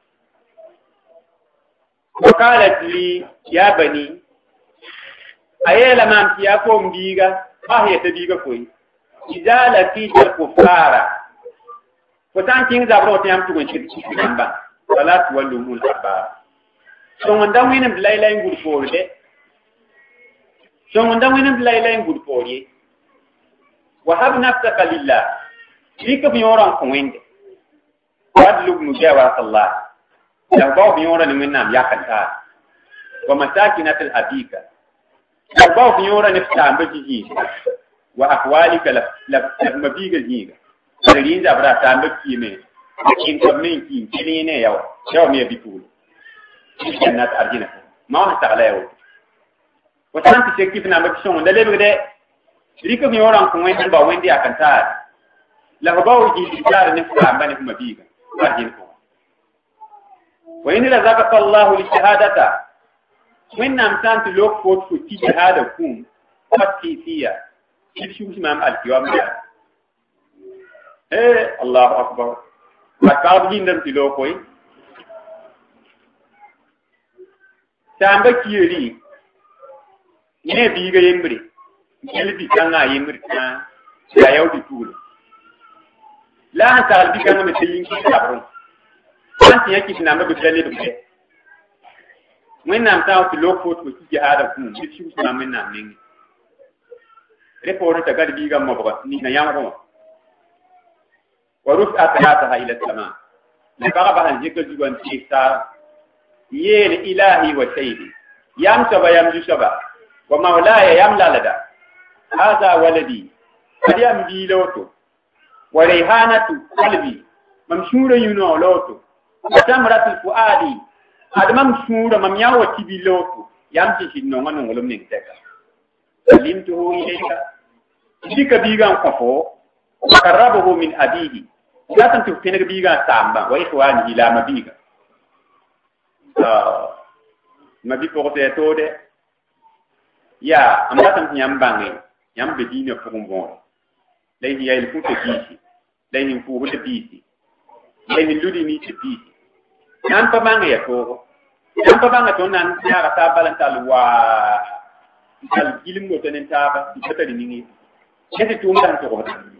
وقالت لي يا بني أيلا ما أنتياكم بيجا هي تبيجا كوي إذا لقيت الكفار وتان كين زابرو تيام تكون شيء نمبا ولا تولوا مول أبا سون داوين بلايلا يقول فورده سون داوين بلايلا يقول فوري وهب نفسك لله ليك بيوران كويند وادلب مجاورة الله يربو بيوران من نام ياكنتا ومساكنة الأبيكة يربو بيوران نفتان بجيجي wa ahwalika la mabiga jiga rin da bra ta mbaki me in ko men ki kini ne yaw me bitul jannat arjina ma ta ala yaw wa tanti sekif na mbaki son da lebe de rika mi oran ko wen ba wen dia kan ta la bawo ji dar ne fa mbani mabiga arjina ko wa in la zakata allah li shahadata when nam tanti lok fot fu ti shahada kum fatisiya شو اسمه الجواب ده الله اكبر مكاب جندم تلو كوي تامبا كيري ني بيغا يمبري يلي بي كانا يمبري يا يو دي تول لا انت قلبي كان متين كي صبرون انت يكي سنامبا بتلي بك وين نام تاو تلو فوت وتي هذا كوم شو اسمه من نام ريبورت تقال بيغا مبغى نينا يامرون ورفعت راسها الى السماء لقربها الذكر جوان تيسا يل الهي وسيدي يام شبا يام شبا ومولاي يام لالدا هذا ولدي قديم بيلوتو وريحانة قلبي ممشورة ينو لوتو وتمرة الفؤادي هذا ممشورة ممياوة بيلوتو يام تشيد نوما نغلم نكتك سلمته إليك بك بيغان كفو وقربه من أبيه لا تنتو فينك بيغان سامبا وإخوانه لا مبيغا مبي فوقتي تودي يا أملا تنتو يامباني يام بدينة فقنبون ليه يلفو تبيسي ليه ينفوه تبيسي ليه اللودي ني تبيسي يام فباني يفوق يام فباني تونان يارا تابالان تالوا al gilim go tenen taba ti tata ni ngi yete tum tan to ko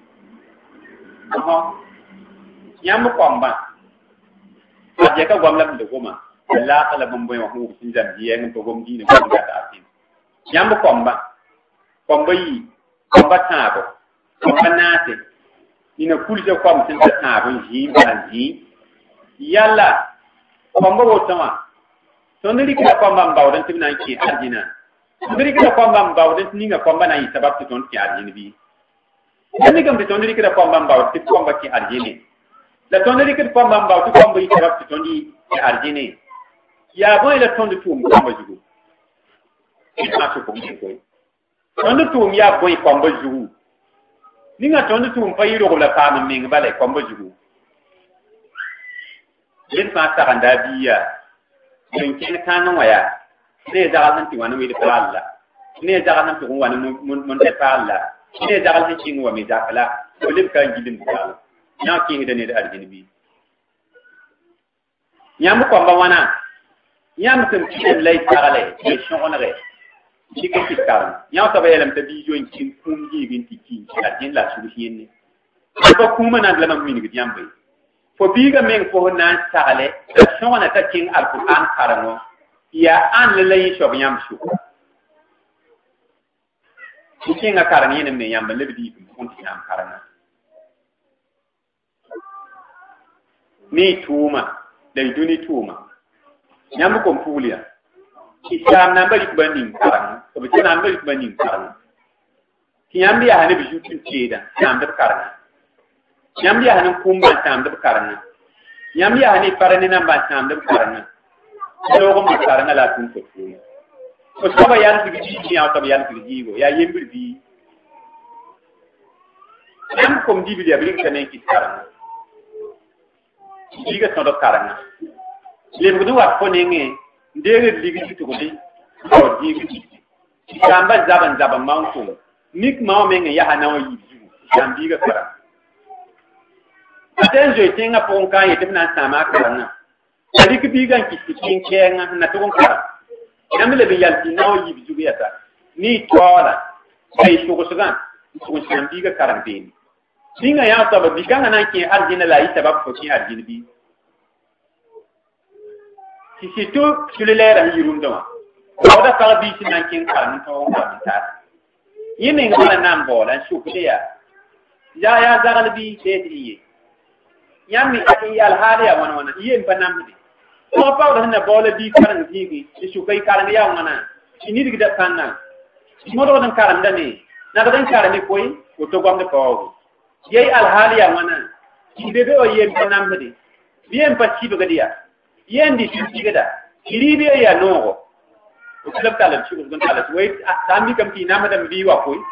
nyam komba aje ka gwam lam de goma la kala bombo yo hu sin jam ji en to gom di ne ko ga ta tin nyam komba yi komba tabo komba nate ina kulje kom sin ta tabo ji ba ji yalla komba wo tama sonri ka komba mbawdan tibna ki arjina sondiri kita kwamba mbao den ninga kwamba na isabab tu ton ki arjini bi yani kam de sondiri kita kwamba mbao tu kwamba ki arjini la sondiri kita kwamba mbao tu kwamba isabab tu ton ki arjini ya boy la ton tu kwamba jugu ina so ko ko ton tu ya boy kwamba jugu ninga ton tu pa yiro la pa min bale kwamba jugu yin fa ta kanda biya yin kin kanon waya ne zagal nan ti wani wi de Allah ne zagal nan ti wani mun de Allah ne zagal nan ti wa mi zakala ko lim kan gidin Allah nya ki hide ne da arjini bi nyam ko ba wana nyam tum ti lay tagale ni shona re ki ke ti kar nya ta bayelam ta bi join kin kum ji bin ti ki arjin la su hinne ko kuma nan la min gi yam bay fo bi ga men fo nan tagale shona ta kin alquran karamo ya an lay shob yam shu ki nga karani ne me yam le bi kun ti yam karana ni tuma dai duni tuma nyam ko pulia islam na bari ko banin karana ko bi na bari ko banin karana ki yam biya hane bi jutun ceda yam da karana yam biya hane kumba tam da karana yam biya hane parane na ba tam da karana lo ko ma karana la tun ko tuma ko saba yan bi ji ya to yan bi ji go ya yembir bi yam ko di bi ya bi kan ki karana diga to do karana le bu wa ko ne nge ndere ligi to ko di ko di kamba zaban manko nik ma me nge ya hana wa yi jam diga karana atenjo tinga pon kan yete na sama karana ali ki bigan ki cikin kenga na to kon karana namle be yalti nawo yi bijuga yata ni tola ay shugo sugan ko sham diga karantini singa ya ta ba biganga na ki arjina la ita ba ko ki arjina bi si to sulelera yirum dama oda ka bi sin nan kin kan to ba ta yimi ngala nan bola shukriya ya zagal bi tedi yami ati al haliya wana yen panam ni ko pa da na bola bi karan digi shukai karan ya wana ini digda kanna mo do dan karan da ni na ga dan kare ni koy ko to gwamnati ko yey alhali ya wana bebe o yen tanam hedi bien pachi be gadia yen di ci gada iribe ya no ko tilab talab ci ko talab way tambi kam ti namadam bi wa koy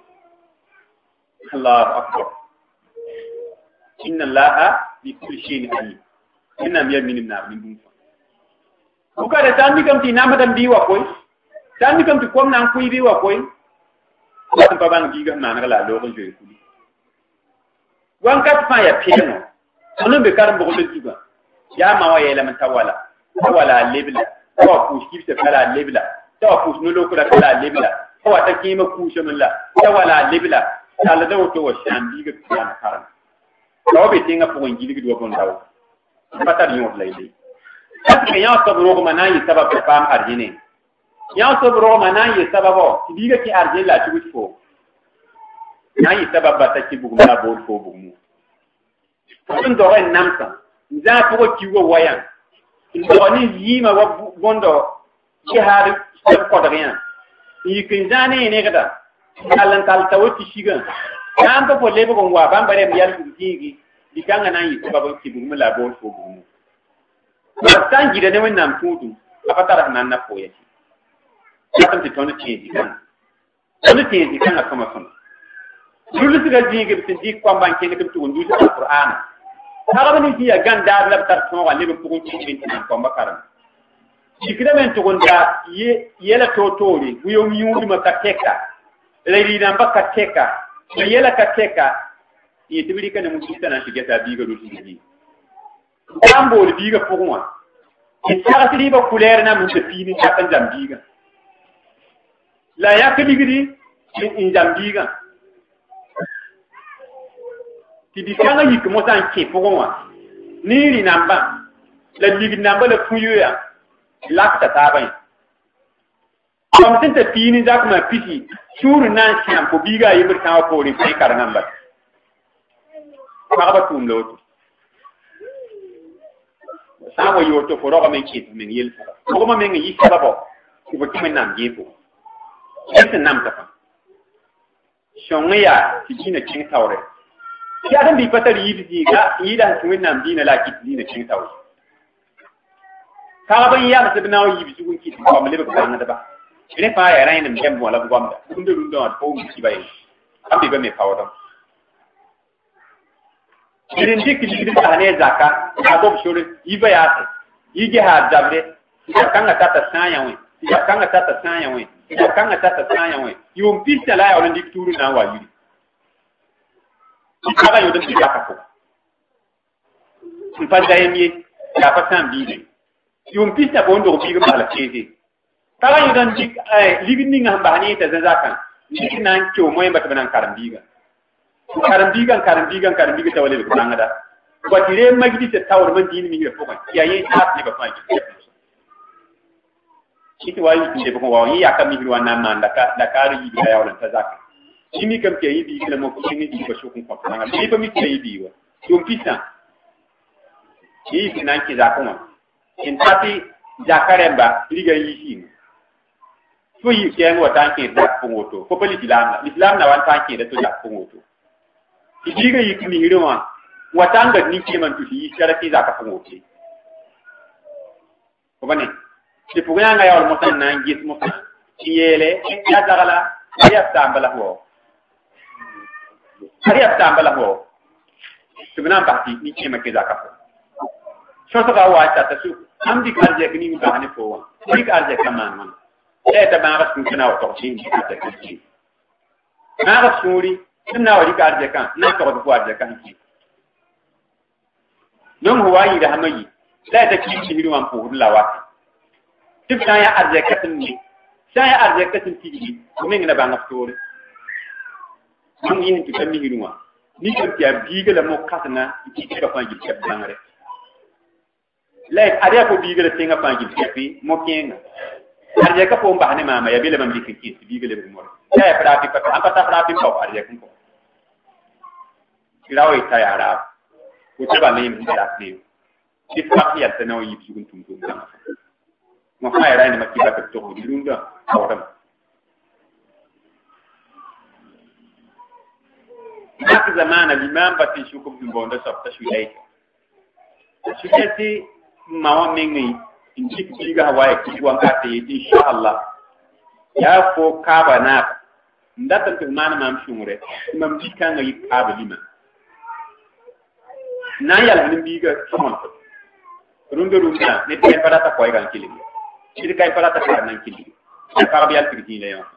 Allahu akbar inna allaha bi kulli shay'in alim inna yamin nar min dum ko kada tambi kam ti namadam bi wa koy tambi kam ti kom nan koy bi wa koy ko pa bang bi ga na la lo ko joy kuli wan kat fa ya pieno ono be karam bo le tuba ya ma wa yela man tawala lebla ko ku skipse kala lebla to ku no lo ko kala lebla ko ta kima ku shamalla tawala lebla tala da to wa shambi ga kana karam ko be tinga po ngili do bon daw pata ni on lay parce ya sabro ko manayi sabab ko pam arjine ya sabro manayi sababo diga ki arjine la tuwi fo nayi sabab ba ta ki bugu la bol fo bugu sun do ren namsa za ko ki wo wayan ndo ni yima wa gondo ki har ko da yan yi kin jane ne kada kalan kal tawti shigan kan to lebe ko wa ban bare miyal ku jigi dikanga nayi sabab ki bugu la bol fo bugu ba tan gida ne wannan tutu afata nan na foye ya kan titono ci kan wani ci kan aka sama dulu siga jigi bitin di ko ban ke ngi tu ndu alquran kaga ni ci ya ganda la tar to wa lebe ko ci bin ko makaram dikira men to gonda yela totori buyo miuri makateka lady namba kateka yela kateka yitibiri kana mu ci tan ci geta biga do ci ambo le biga pour moi et ça c'est libre couleur na mu te fini ta kan jambiga la ya ke bigiri in jambiga ti di kanga yik mo san ke pour moi ni ri namba la bigi namba le fuya lakta tabai comme c'est te fini jak ma pisi suru nan siam po biga yibir ta ko ri kai kar namba ba tum lo sawo yo to foro men ki men yel ko ma men yi sababo ko ti men nam yepo ese nam ta fa shonga ti kina kin tawre ya dan bi patar yi bi ga yi dan kin nam dina la ki dina kin tawre ka ban ya da nawo yi bi kun ki ko ma lebe ba na ba ine fa ya ran nem dem wala bu gomda kun de rundo ko mi ki bayi ambi ba me pawdo irin dik ligin da ne zaka adob shore yiba ya yige ha dabre ya kanga tata sanya we ya kanga tata sanya we ya kanga tata sanya we yum pista la ya on dik turu na wa yiri kaga yo dem ya ka ko fa da yemi ya fa san bi yum pista bo ndo bi ga mala kete kaga yo dan dik ligin ni ngamba ni ta zaka ni nan kyo moy mbata nan karambiga karambigan ta wale ko nangada ko dire magidi te tawr man dini mi ko ya yi tap ne ba fa ki to wayi tinde ko wa yi aka mi wana man da ka ri bi ya wala ta zaka kimi kam ke yi bi kala mo ko ni bi ko shokun ko nanga bi ba mi ke yi bi wa dum pisa yi nan ki zaka mo in tapi jakaremba liga yi shi so yi ke ngo tanke da ko moto ko pali islam na wan tanke da to da ko moto diga yikni hirwa watanga ni keman tuhi sharati zaka fungote ko bane ti puga nga yawal motan nan gis mo yele ya dagala ya tambala ho ariya tambala ho tibna parti ni kema ke zaka so to ga wa ta su am di karje kini mi bahane fo wa di karje kaman man ta ba ga sun kana to shi ta ki na ga suri na wari ka arje kan na ka ko arje kan ki non huwayi da hamayi la ta ki shi hiru an ko lawa tibna ya arje katin ni sai ya arje katin ti ko men na ba na story mun yin ti tammi hiru wa ni ko ti abiga la mo katna ki ka fa ji ka bangare la ariya ko biga la tinga fa ji ki mo kenga arje ka po mbahane mama ya bele mam dikin ki biga le mo ya fara bi pa apa ta fara bi ko arje ko irawo ita yara ko ta ba ne mun da ne ki fa ya ta nawo yi bigun tum tum kan mo fa yara ne makki ba ta to di runda awam nak zamana l'imam batin shukub bonda sabta shulay shukati mawa mengi injik biga hawaye ki wankate inshallah ya fo kaba na ndatan to mana mam shumure mam bikanga yi kaba lima na yalla ni biga somon runda ne tay parata koy gal kili ci kay parata kar nan kili ka bi al kirti le yon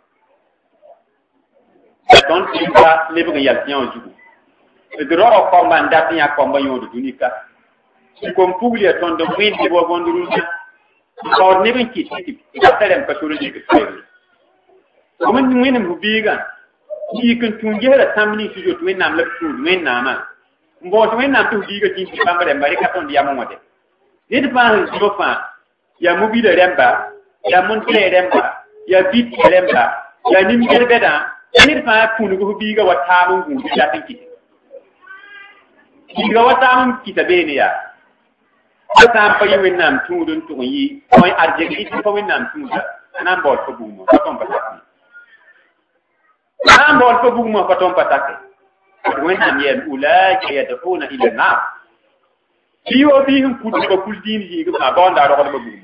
ton ci ka le bu yalla nyaw jugu de ro ko man dat nya ko mba yodu dunika ci ko pugli ton do min de bo bonduru ko ne ben ki ci da terem ka shuru ni ko kuma ni wena mu biga ki kan tunjera tamni ci jot wena am la tu wena ma mbo to wena tu biga ci ci bamba dem bari ka ton diamo mote ni de pa ci fa ya mu bi de remba ya mun te remba ya bit remba ya ni mi beda ni de pa punu go biga wata mun gu ya tan ki biga wata mun ki ta be ne ya ta pa yi wena am tu dun tu yi ko arje ki fa wena am tu da nan bol ko bu mo ka ton pa نعم بول فبوك ما فتون فتاكي وين هم أولئك يدعون إلى النار بيو بيهم كل دين هيك ما بون دارو هذا ببوك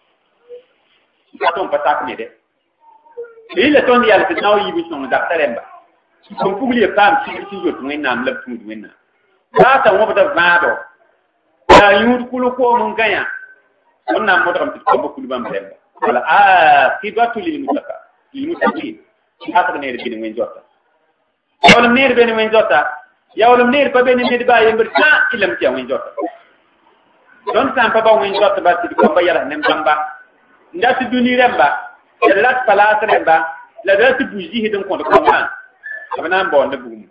فتون فتاك ميده إلا تون ديال تناو يبيشون دكتور إمبا كم فوقي كام شيء جوت وين نام لبتون وين نام لا تمو بده فادو لا يود كل قوم من كيا كنا مدرم تكتب كل بام إمبا ولا كيدوا تولي المتقين haka ne rubin wen jota yawlam ne rubin wen jota yawlam ne pa ben ne ba yember ta ilam ti wen jota don san pa ba wen jota ba ti ko ba yara nem bamba ndati duni remba lat palat remba la dati buji hidon ko ko man abana bon de bugum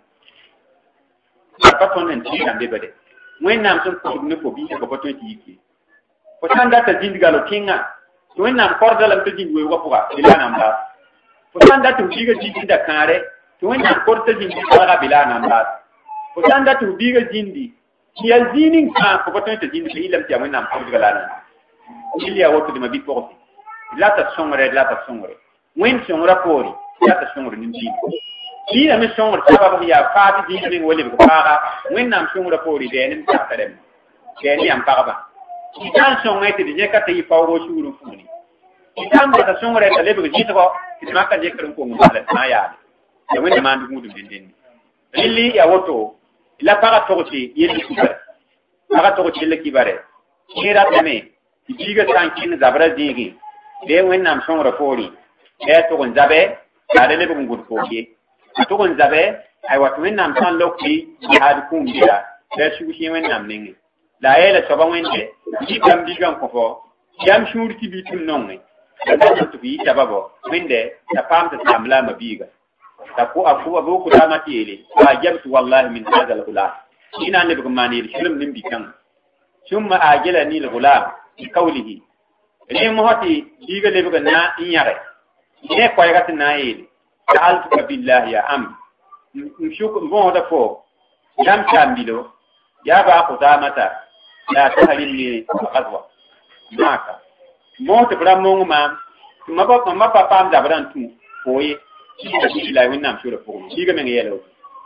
pa ton en ti kan de bade wen nam son ko ne ko bi ko pa to ti ki ko tan data jindigalo kinga wen nam kordalam to jingwe ko fuga ilana mba Kusanda tu biga jindi da kare, tu wenda korta jindi kala bila namba. Kusanda tu biga jindi, kial jini ka ko pato ta jindi ke ilam tiamu nam ko biga lana. Ili ya wotu de mabit ko. La ta songre. Wen songra pori, la ta songre nim jindi. Ni na me songre sababu ya fati jindi wole ko para, wen nam songra pori de nim ta kadem. Ke ni am paraba. Kan songre te de ka te yi pawo shuru funi. Kan ta songre ta lebe jindi ko kisma ka je karin ko mun ala ma ya ya wani ma ndu mudu din lili ya woto la para tokoti yeli kibar para tokoti le kibare kira tame diga sankin zabra digi de wen nam songra fori e to gon zabe ya le bu ngur ko ye to gon zabe ay wat wen nam san lokki had kum dira da shu shi wen nam ningi la ele so ba wen de digam digam ko fo jam shurti bitun nongi da tu bi jababo winde ta pamta samla mabiga ta ko abu ku da matiyele wa jabtu wallahi min hadha al-ghulam ina ne bugun mani shirim nin bikan thumma ajala ni al-ghulam bi qawlihi ne mohati diga le bugun na inyare ne ko yaga tinayele ta'altu billahi ya am mshuku bon da fo jam chambilo ya ba ku da mata la tahrimni qadwa maka mo te bra mo ma ma pa pam da bran tu foye shi la win nam shura fo shi ga men yelo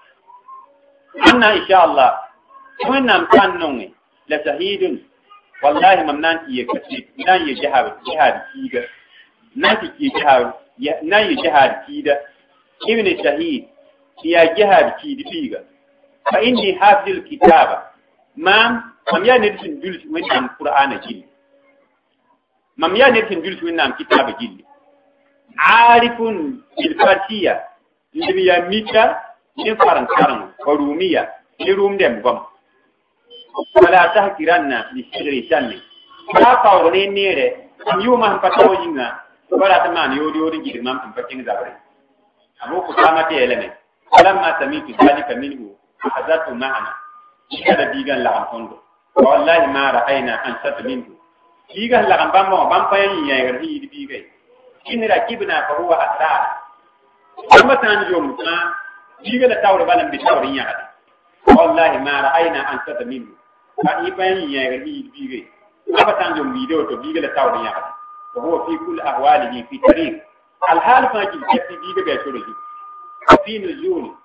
anna insha Allah win nam kan nongi la shahidun wallahi mamnan ki yakati nan ye jihad kiga nan ki jihad ya nan ye jihad kida ibn shahid ya jihad kidi figa fa inni hafizul kitaba mam ya ne tin dul win nam qur'ana kidi mam ya ne tin dul win nam kitaba kidi arifun bil fatiya libiya mita ni faran karam rumiya ni rum dem gom wala tahkiranna li sirri shanni ka fa woni nere yuma patawo jinga wala tamani yodi gidi mam patin zabare abu ku samati eleme lamma samitu dalika minhu hazatu ma'ana kada bigan la amfondo wallahi ma ra'ayna an sat minhu bigan la ambamo bam payin ya garhi bigai in rakibna fa huwa asar amma tan jom ta bigan la tawra balam bi tawrin ya hadi wallahi ma ra'ayna an sat minhu fa iban ya garhi bigai amma tan jom video to bigan la tawrin ya hadi وهو في كل أحواله في طريق الحال فاجي في بيجا بيشورجي في نزول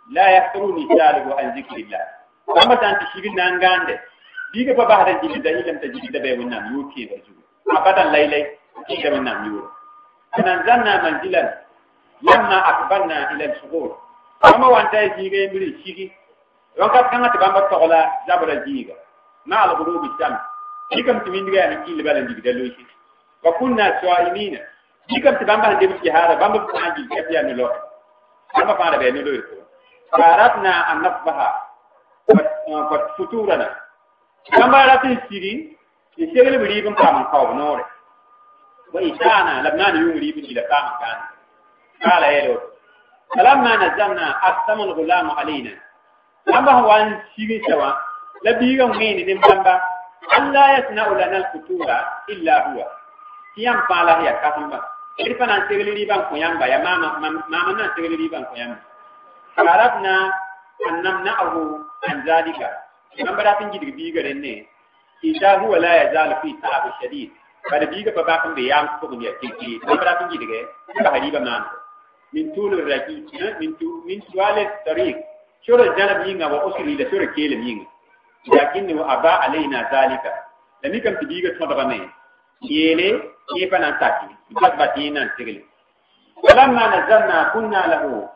لا يحترون يسالوا عن ذكر الله أما تانت شيبين نانغاند بيجا بابا هذا جيل ده لم تجد ده بينام يوكي بجو أبدا ليلة كده بينام يور فنزلنا منزلا لما أقبلنا إلى الشهور أما وانت جيجا يمري شيكي وانك كانت تبامر تغلا جبر جيجا مع الغروب الشمس جيكم تمين جاي نكيل بالن جيجا لوشي وكنا صائمين جيكم تبامر جيب جهارة بامر بانجي كيفيا نلو أما فانا بينلو فأردنا أن نصبح فطورنا كما رأتي السيرين يشغل بريبن كامن قوم نور وإشانا لبنان يوم ريبن إلى كامن كان قال يلو فلما نزلنا أقسم الغلام علينا أما هو أن سيرين سوا لبيغن مين نمبا أن لا يصنع لنا الفطورة إلا هو كيام فعلا هي كافنبا إرفنا أن سيغل ريبن كيامبا يا ماما نسيغل ريبن كيامبا فأردنا أن نمنعه عن ذلك نمبر تنجي بيجا رنة إذا هو لا يزال في تعب شديد بعد بيجا بباكم بيام فوقهم يكتي نمبر تنجي دقة بحريبا مان من طول الركيب من طوال الطريق شور الجانب ينعا وأصل إلى شور كيل ينعا لكنه أبى علينا ذلك لم يكن تبيجا تفضل يلي كيف ننتقي بس باتينا نسجل ولما نزلنا كنا له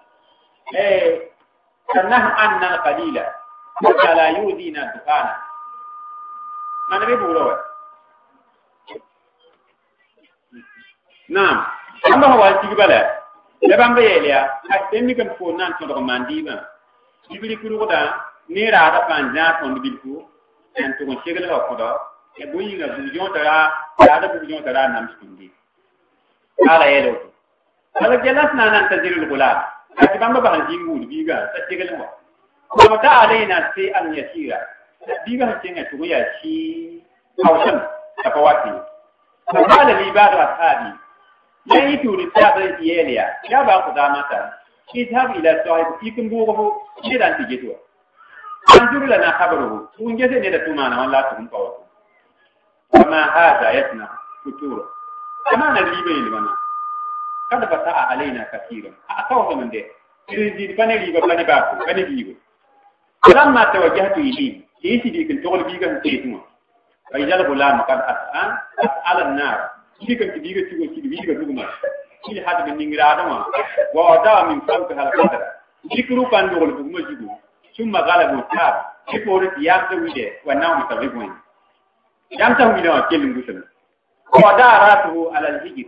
كنه أننا قليلا ولا يؤذينا دخانا ما نبي بقوله نعم أما هو التجبلة لبام بيليا أكتمي كم فونان صدق مانديما يبلي كرودا نيرا هذا فانجان فون بيلكو أن تكون شغل أو كذا يبوي بوجون ترى هذا بوجون ترى نامسكندي على يلو هذا جلسنا ننتظر الغلام أتبعنا بهالجيمول بيجا تشغل ما ومتى علينا شيء أن يسير بيجا هالشيء تقولي شيء أو شن تقواتي فقال لي بعض أصحابي لا يتوري سابر يليا يا بعض قدامته اذهب إلى صاحب يكون بوقه شيء أنت جدوا انظر لنا خبره ونجد إلى تمانا ولا تكون قوته وما هذا يسمع كتوره كما نريبه لنا قد فتاة علينا كثيرا أعطوه من ده يريد بني ليبا بني باكو بني ليبا فلما توجهت إليه إيسي دي كنت تقول بيغا سيتما فإذا الغلام قد أسأل على النار بيغا تبيغا تقول بيغا تقول كل حد من نغرادما ووضع من فوقها القدر ذكروا كان دول بغما جدو ثم غلبوا التاب يقول يامتا ويده وناو متغيبون يامتا ويده وكيل نغسل ووضع راسه على الهجر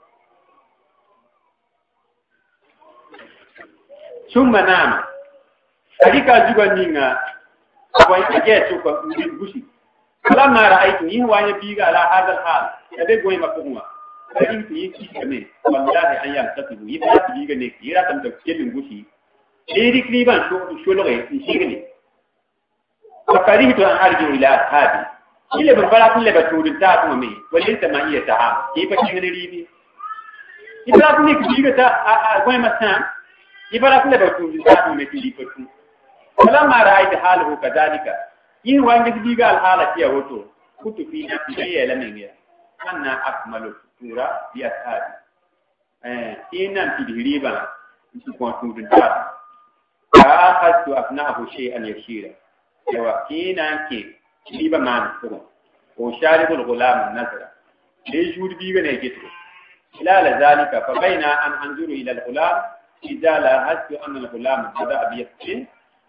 ثم نام هذيك الجوع نينا وين أجت سوق بوشي فلما رأيته هو يبيع على هذا الحال يبي قوي مفهومه فإن في كمان والله أيام تطلب يبغى تبيع نك يرى تم تكلم بوشي إيريك ليبان شو لغة يشيعني فكرهت أن أرجع إلى أصحابي إلا بالفعل كل بتقول تاعه مي وليس ما هي تعام كيف كنا نريبي يبغى نك بيع قوي مثلا يبغى كل بتقول تاعه مي تليفون فلما رأيت حاله كذلك يهوى أنك بيجا الحالة يا وتو كنت في نفسي لمني أنا أكمل الفطورة بأسهاب إن في الهريبة تكون تنتظر فأخذت أبنائه شيئا يشيرا وكين أنك هريبة ما نفسه وشارب الغلام النظر ليجود بيجا نجته خلال ذلك فبين أن أنظر إلى الغلام إذا لاحظت أن الغلام بدأ بيبكي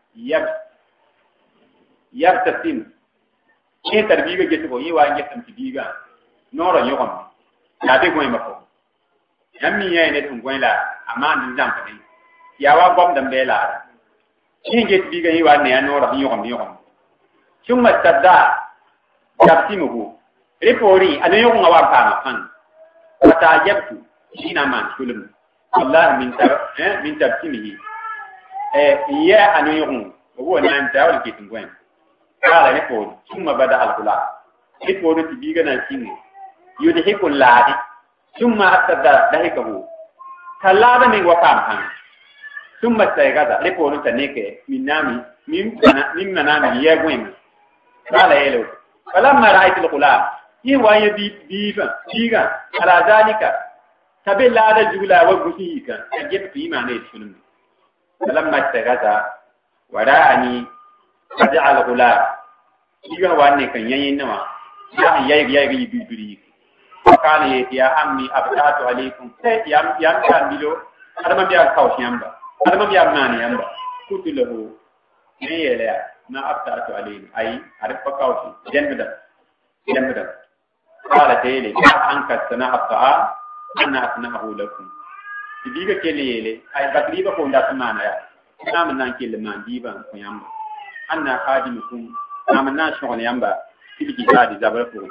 يبتسم إيه تربية جتبو يوان يسم تبيغا نورا يوم يابي قوي مفهوم يمي ينتم قوي لا أمان نزام فني ياوا قوم دمبيلا إيه جتبيغا يوان نيا نورا يوم ثم استبدأ يبتسمه ريبوري أنا يوم نوار فاما فان فتعجبت حين مان شلم والله من تبسمه يا أنا يوم وهو نام تاول كيتم قوي قال نقول ثم بدأ الغلام نقول تبيغا نسيني يدهك اللادي ثم أتدى دهكه كاللادا من وقام حان ثم استيقظ نقول تنيك من نامي من منامي يقوم قال يلو فلما رأيت الغلام يهوى بيغا على ذلك تبي اللادا جولا وقسيك أجبت إيماني السلم فلما اتخذ وراني فجعل غلام يجوا واني كان ينوا يا بيبري قال يا عمي ابتعت عليكم يا كان بيلو هذا ما بيا كاوش يامبا هذا ما بيا ماني يامبا قلت له نيلا ما ابتعت عليه اي عرف كاوش جنبدا قال تيلي انك صنع الطعام انا اصنعه لكم diga kelele ay bakri ba ko ndat mana ya nam nan kele man diba ko yamba anna khadimukum nam nan shon yamba tilgi hadi zabra ko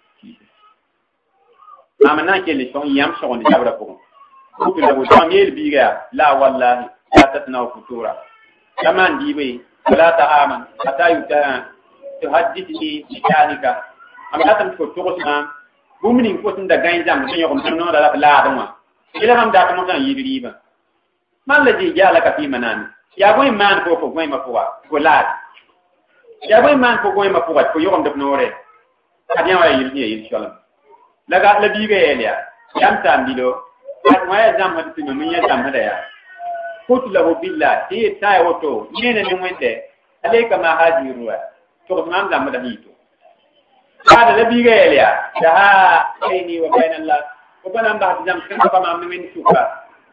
nam nan kele shon yam shon zabra ko ko la wo tamel biga la wallahi la tasna futura kaman dibe la ta'aman hatta yuta tuhaddithni bitanika am hatam ko tokosna bumni ko tunda ganjam ko yokom no la dama ila ham da ko kan yibiriba man la ji jala ka fi manami ya boy man ko boy ma ko lad ya boy man ko boy ma ko yokom def no re adiyan wa yil sholam la ga la bibe elia yam tambilo at waya jam hadu tinu mun ya jam hada ya qut lahu billah ti tay woto nene ni mwete alayka ma hajiruwa to man da madahito kada la bibe elia da aini wa bainallah وبنا بعد جام كنا بما من شوكا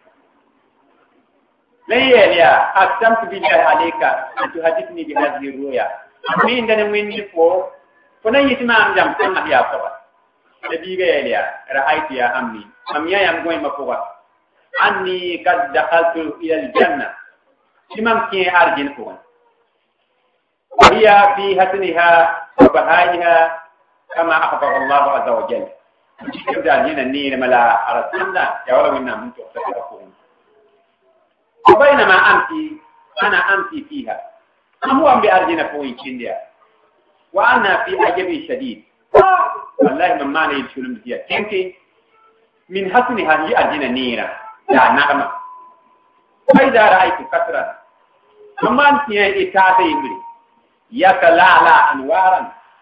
ليليا أقسمت بالله عليك أن تحدثني بهذه الرؤيا من دون من يفو فنا يسمع جام كنا يا صبا ليليا رأيت يا أمي أمي يا أمي ما فوق أني قد دخلت إلى الجنة إمام كي أرجن فوق وهي في حسنها وبهائها كما أخبر الله عز وجل كم هنا النير ملا أرسلنا يا ولو إننا من تحتكم وبينما أنا أمشي فيها أمو أم بأرجنا فوين كنديا وأنا في عجب شديد والله من معنى يلشون فيها كنتي من حسنها هي أرجنا نيرا لا نغمة فإذا رأيت كثرة أما أنت إتاتي إمري يكلالا أنوارا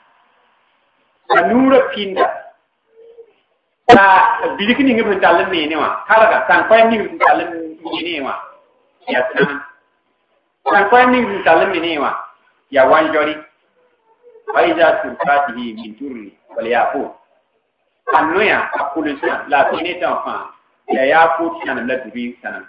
نور كندا biliki ni ngi talan ni ne wa kala tan fa ni ngi talan ni ne wa ya tan fa ni ngi talan ni ne wa ya wan jori faiza sulfatihi min turri wal yaqut annoya akulusa la tineta fa ya yaqut sana la dubi sana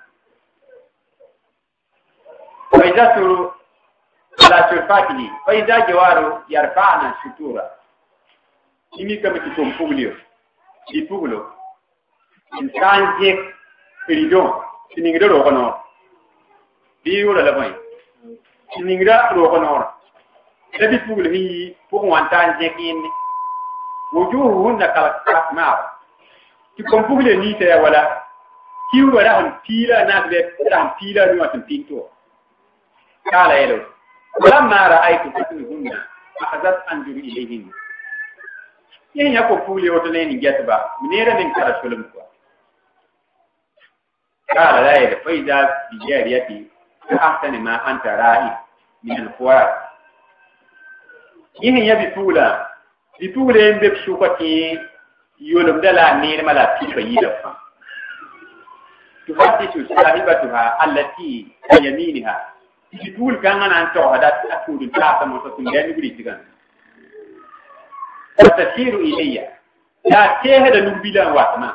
faiza suru ala sulfatihi faiza jawaru yarfa'na sutura ini kami tumpulio di pugulo insan je ridon siningdo ro kono bi wala la boy siningda ro kono da bi pugulo hi pu wantan je kin wujuhun da kala kasma ki kompugulo ni te wala ki wala han pila na be ran pila ni watan pinto kala yelo lamma ra'aytu fatnuhunna akhadhat anjuru ilayhin yen ya ko puli o tane ni getba minera nin kara shulum ko kala la yede faida bi jariyati ahsan ma anta ra'i min al-qawar yen ya bi pula en be shukati yolum dala ni mala ti bayida fa tuhadithu sahibatuha allati yaminha bi pul kan an to hadat atudu ta mo to ngani buri tigan وتسير إلي لا تهد نبيلا واتما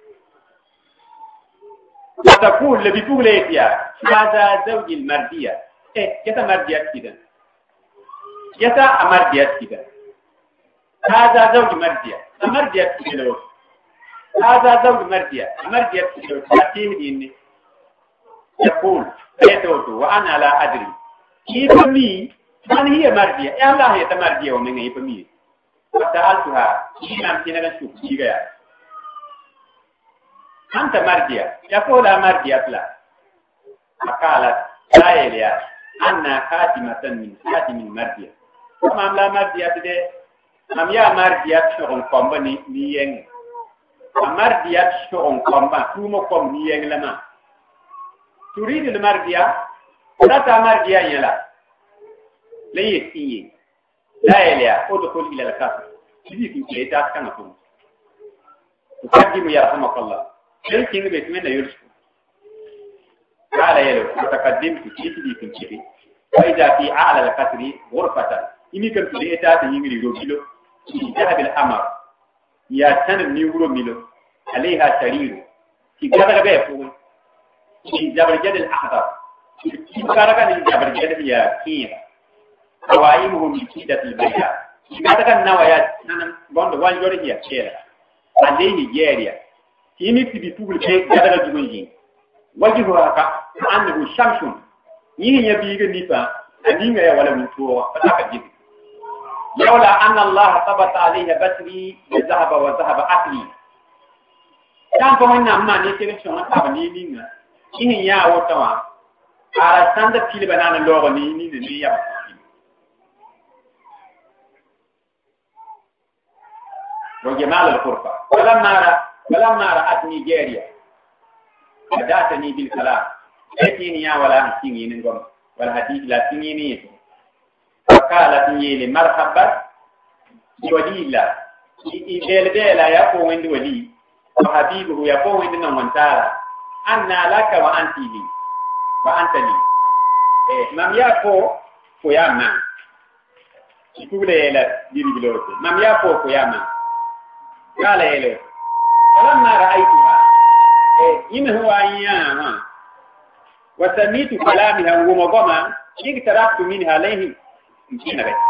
وتقول لبي تقول يا هذا زوج المردية يتا مردية كده يتا أمردية كده هذا زوج مردية أمردية كده هذا زوج مردية أمردية كده تهديني يقول أيتوتو وأنا لا أدري كيف مي من هي مردية يا الله هي تمردية ومن هي مي وسألتها إمام كنا نشوف جيجا أنت مرجية يقول مرجية لا فقالت لا يليا أنا خاتمة من خاتم المرجية أمام لا مرجية ده أم يا مرجية شغل كومبني نيين مرجية شغل كومبا تومو كوم نيين لما تريد المرجية لا تمرجية يلا ليه لا يليا ادخل إلى الكافر تجي في كيتات كان أقول تقدم يرحمك الله لكن بيتمنى يرشد قال يلو تقدمت كيفي في كيفي فإذا في أعلى القصر غرفة يمكن في إتاة يمري روبيلو ذهب الأمر يا سن نيورو ميلو عليها سرير في جبل بيفول في جبل الأخضر في كاركان الجبل يا كين قوائمهم بكيدة البيع كاركان نوايا نان بوند وان يوري يا كير عليه جاريا يمي في بيفول بيك جبل جونجي وجهها كأنه شمس يبيغ نيفا أدينا يا ولا من فوق فتاك جيب لولا أن الله ثبت عليه بصري لذهب وذهب عقلي كان فهمنا ما نيجي شو ما تبني لينا إن يا وتوا على سند في البنان اللغة نيني يا وجمال الغرفة ولما رأت نيجيريا بدأتني بالكلام أتيني يا ولا هتيني نقوم ولا هتيجي لا تيني فقالت لي مرحبا بولي الله إبل يقوم عند ولي وحبيبه يقوم عند نمونتارا أنا لك وأنت لي وأنت لي مم يقو فياما يقول إلى ديري بلوتي مم يقو فياما قال إلى فلما رأيتها إن هو أيام وسميت كلامها ومضمى اقتربت منها عليه مكينة بي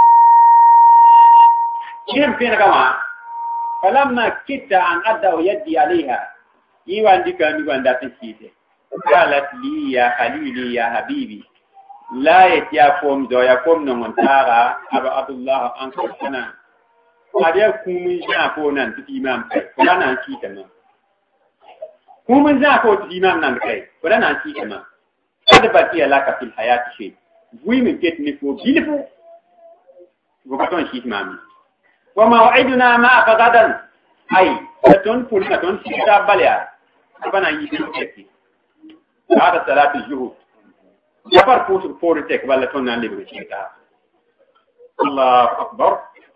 فين كما فلما كدت أن أدعو يدي عليها يوان دي كان يوان داتن كيسي قالت لي يا خليلي يا حبيبي لا يتيافهم زوياكم نمونتارا أبعد الله أنكم سنة قد يكون جاكونا في إمام كي فلا نانكي كما كومن جاكو في إمام نانكي فلا نانكي كما قد بقي لك في الحياة شيء ويمن كت نفو بيلفو وكتون شيء مامي وموعدنا معك غدا أي كتون فل كتون شيء باليا أبنا يجيبوا كتي هذا صلاة الجهود جبر فوس فورتك ولا تونا اللي بيشيكها الله أكبر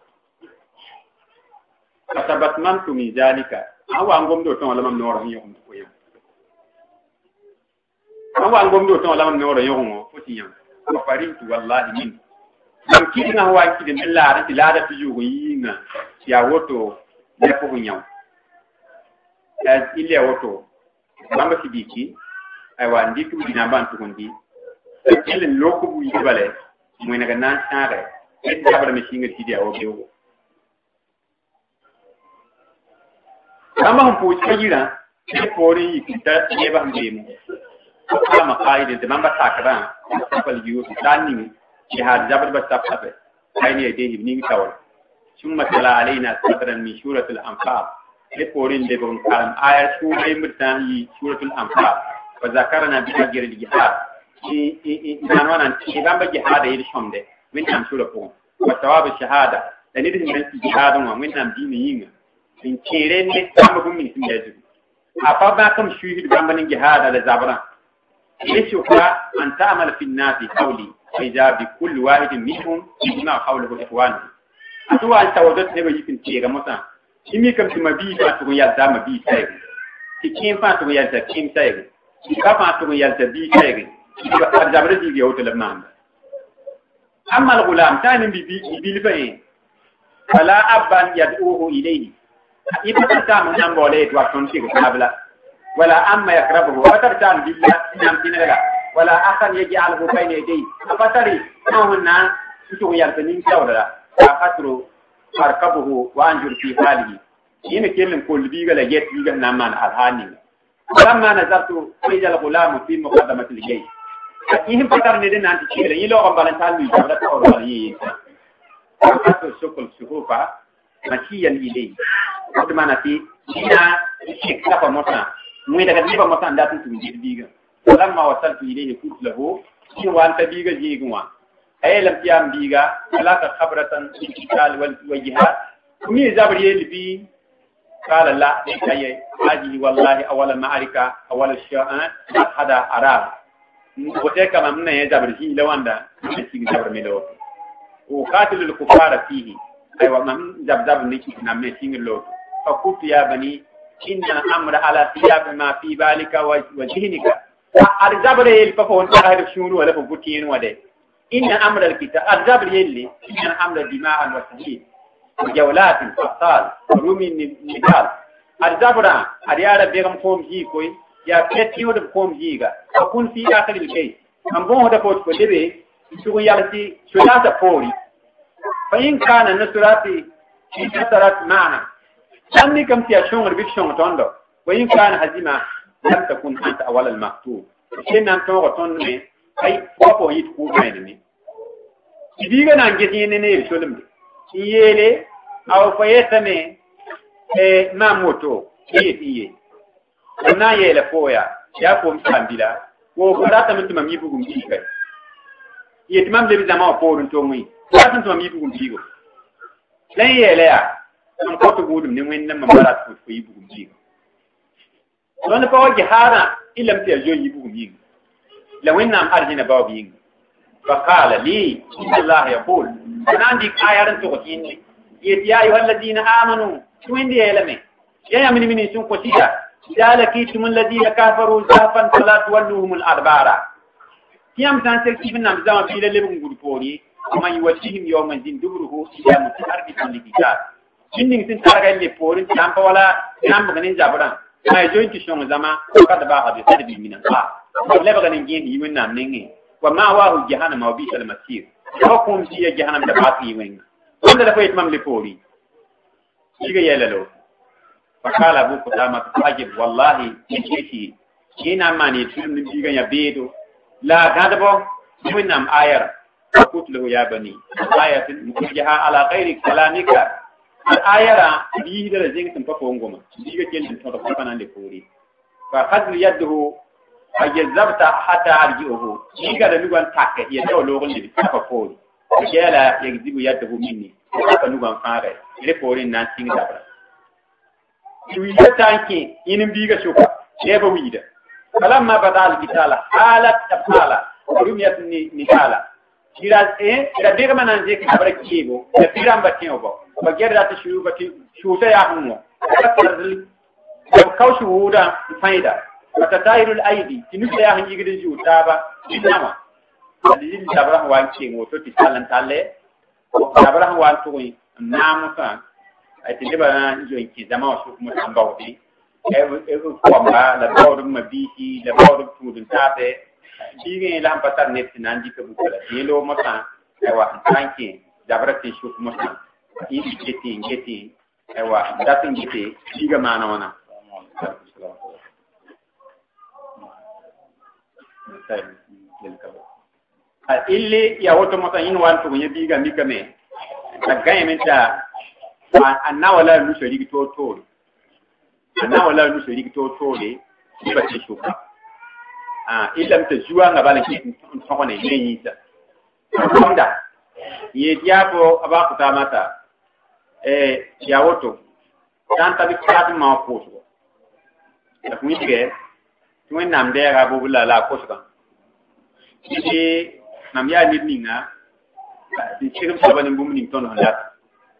كتبت من من ذلك أو أنقوم دوتون ولا من نور يوم ويوم أو أنقوم دوتون ولا من نور يوم فتيام وفريت والله من كيدنا هو كيدنا لا رتي لا رتي يوينا يا وتو يفو نياو إلى وتو ما بسيبيكي أيوة عندك بدنا بانتوندي كل لوكو بيجبله موينا كنا شارع إذا بدنا مشينا تيجي أو بيو كما هم بوش كجيرا كوري كتا يبهم بيمو كما قايد إنت ما بتأكلان فاليو تاني جهاد جبر بتأكله هاي يديه بنيجي كور ثم تلا علينا سطرا من سورة الأنفال لكورين دبون كلام آية سورة مرتاحي سورة الأنفال وذكرنا بأجر الجهاد إنسانوانا إذا بجهاد يرشم ده من نام سورة فون وثواب الشهادة لنيده من الجهاد ومن نام دينيين من كيرين نسامكم من سمجازه أفضل كم شويه بامن الجهاد على زبران يشوفها أن تعمل في الناس قولي وإذا بكل واحد منهم يجمع حوله إخوانه أتوا أن تودت نبي يمكن كيرا مثلا إمي كم تمبي فاتو يالتا مبي سايق تكين فاتو يالتا كين سايق كفاتو يالتا بي سايق أرجع دي يوت لمن أما الغلام كان بيلفين فلا أبا يدعوه إليه إذا كان من أمبوليت وكنتي قبلا ولا أما يقربه فترتان بالله نعم تنرجع ولا أخن يجعله بين يديه أفتري نحن نسوق يالتنين كولا أفترو أركبه وأنجر في حاله إن كلم كل بيجا لجيت بيجا نمان الحاني لما نظرت إلى الغلام في مقدمة الجيش إنهم فتر ندين أنت كيلا يلو قبلن تعلم جبرت أوراليين أفتر سكول سهوفا مشيا إليه وكما نتي هنا شيك سافا موسى مويدا كتبا موسى داتن تنجيل بيجا لما وصلت إليه قلت له إن وانت بيجا جيجوا أي لم تيام بيجا لك خبرة في القتال والجهاد كمي زبري لبي قال لا أي هذه والله أول معركة أول الشيء هذا أراه وتك من يزبري لو أندا نسيج زبر ملو وقاتل الكفار فيه أيوة من زبزب نيجي نمسين اللوت فقلت يا بني إن الأمر على ثياب ما في بالك وجهنك الجبر يلي فكون تعرف شنو ولا فبوتين وده إن أمر الكتاب الجبر يلي إن أمر دماء وسهيل وجولات الأبطال رومي النضال الجبر أريارة بيغم قوم جي كوي يا بيتيو دب قوم جيغا أكون في آخر البيت أمبون هذا فوت فلبي سوى يالتي شلاسة فوري فإن كان نصراتي نصرات معنا أني كم تيشون ربيك شون توندو وإن كان هزيمة لم تكن أنت أول المكتوب شين أنت وقتون مي أي وابو يتكو بينمي إذا نانجتين نيل شلم يلي أو فيتمي ما موتو إيه na yele foya ya ko msambila wo kurata mtu mamibu kumjika yeti mamle bizama ko run to mui kurata mtu mamibu kumjigo lan yele ya on ko to gudum ni wen nan mambara ko yibu kumjigo don ko jihara illa mti ajo yibu kumjigo la wen nam arjina babi fa qala li Allah yaqul nandi ayaran to ko tinni yeti ya ayyuhal ladina amanu tuindi yelame ya min sun ko sida إذا لقيتم الذين كفروا زحفا فلا تولوهم الأدبار كيام سانسل كيف نمزام في للبن غرفوري وما يوجههم يوم الدين دبره إلى متحرك للقتال إنك تنتارك اللي فورين تنامب ولا تنامب غنين جابران ما يجوين تشون زمان وقد باقى بسرب من الله ولبغن نجين يوين نامنين وما هو جهنم وبيس المسير وقوم سيا جهنم دباقي يوين وانت لفويت مملي فوري شيء يلالو فقال أبو قدامة فاجب والله يشيكي كينا ماني تلم نبيغا يبيدو لا غضبو منام آير فقلت له يا بني آية مخرجها على غير كلامك الآية بيه درجين تنفقونكم بيغا جلد تنفقنا لفوري فخذ يده فجذبت حتى أرجعه بيغا لنغان تاكي يدو لغن لبتاك فوري وجالا يجذب يده مني فنغان فاري لفوري ناسين دابرا ويدا تانكي ينم بيغا شوكا شيبا ويدا فلما بدا القتال حالت ابطالا رميت نكالا شيراز إذا بيغا منانزيك نبرك كيبو يفيران باتينو بو وغير تشيو باتي شوتا ياهمو وكاو شهودا فايدا وتتاير الأيدي تنسى ياهن يغد جو تابا إنما الذين تبرح وانكي موتو تسالن تالي تبرح وانتوين نامو فان أتجيبنا نجوين كي زمان شوف مثلا بعدي كوما لا بعد ما بيجي لا بعد تودن تابع بيجي لهم بتر نفس نانجي كبوكلا يلو مثلا أيوة تانكي جبرت شوف مثلا إيه جتين أيوة داتين جتي بيجا معنا وانا اللي يا وتو مثلا ينوان تقولي بيجا ميكامي تجاي من تا أنا ولا نشريك توتول أنا ولا نشريك توتول يبقى تشوفه إلا متجوا نبالك نصوني ينيسا كمدا يديابو أباكو تاماتا ياوتو كان تبي كاتب ما أقوله لكن يجي توين نام ده أبو بلا لا أقوله يجي نام يا نيدنينا تيجي سبب نبوم نيمتون هلا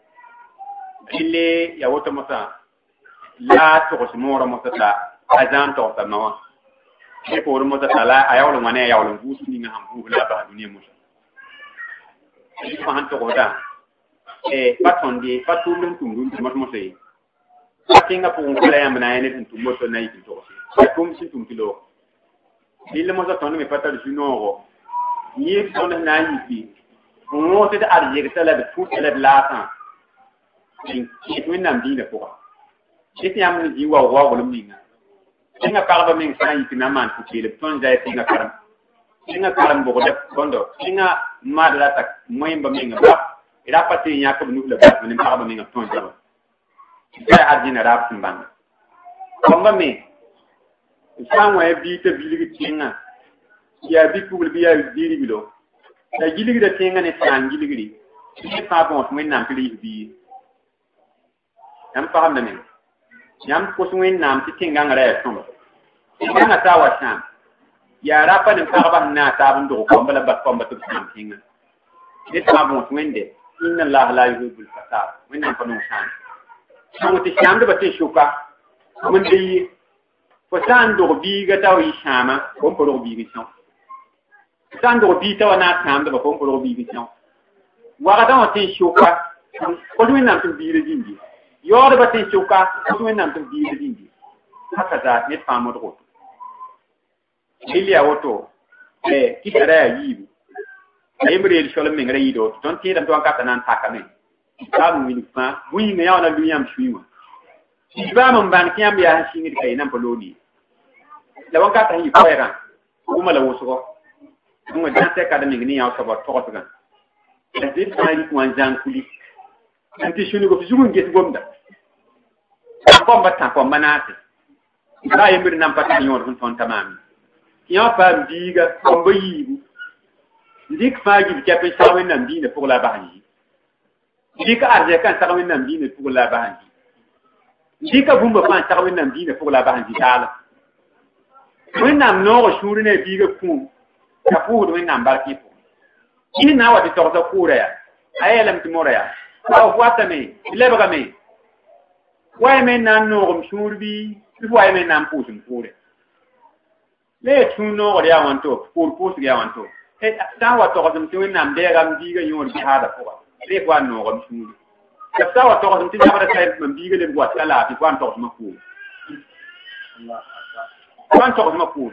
اللي يا وتر مثلا لا تقص مورا مثلا أذان توصل نوا يقول مثلا لا أياول مانع أياول بوس نيجا هم بوه لا بعد دنيا مثلا اللي فهمت كودا باتون دي باتولم تمرون مثلا كينغا بون كلا يا مناين انتم مثلا نايك توصل كم سنتم كيلو اللي مثلا توني مفتر جنوره يك توني نايك مو تد أرجع تلا بفوت تلا بلاسان it when I'm being a poor. If I'm you are wobbling, sing a carbon means saying in a man to kill a ton that sing a caram. Sing a caram board, condo, sing a mother attack, Moimba being a rap, it up at the Yakob nuclear when in carbon of ton. There had been a rap and band. Come me. Somewhere beat a village singer. Yeah, people will be a deal below. The gilly the thing and it's an gilly. If I want when I'm pleased be. Yam faham da men yam ko suwen nam ti tinga ngara son tinga ta wa sham ya rapa ni fahaba na ta bun do ko bala ba ko ba tu sham tinga ni ta bon suwende inna allah la yuhibbul fasad when nam panu sham so ti sham da ba ti shuka mun dai fo san do biiga taw yi shama ko ko biiga son san do bi taw na sam da ko ko biiga son wa ga on tin shuka ko du nan tin biire dindi yo da tin shuka ko du nan tin biire dindi haka da ne fa mo do ilia woto kitara yibu ayembre sholo mengre yido ton ti dam don ka tanan takame ka mu min fa buyi ne yawana luyam shuima ba mun ban kiyam ya shingi kai nan poloni da wanka ta yi koyran kuma la woso mun dan sai ka da mingni ya so ba to to gan da din sai ku an jan kuli anti shuni go fizugun get gomda ko mbata ko manate ba yembre nan pati nyon ton tamami ya pa biga ko bayibu dik faagi bi kape sawin nan dine pour la bahani dik arje kan sawin nan dine pour la bahani dik bumba kan sawin nan dine pour la bahani dala wenam no shuru ne biga ku ka pour wenam barki pour ini na wa de torta pour ya ayelam timora ya aw wata me lebra me way me nan no rum shuru bi way me nan pusin pour le tuno ya wanto pour ya wanto ta wa to ko tin nam de gam diga yor bi hada ko le ko no gam sunu ta wa to ko tin jabara sai man diga le ko ala bi ko to ma ku Allah to ma ku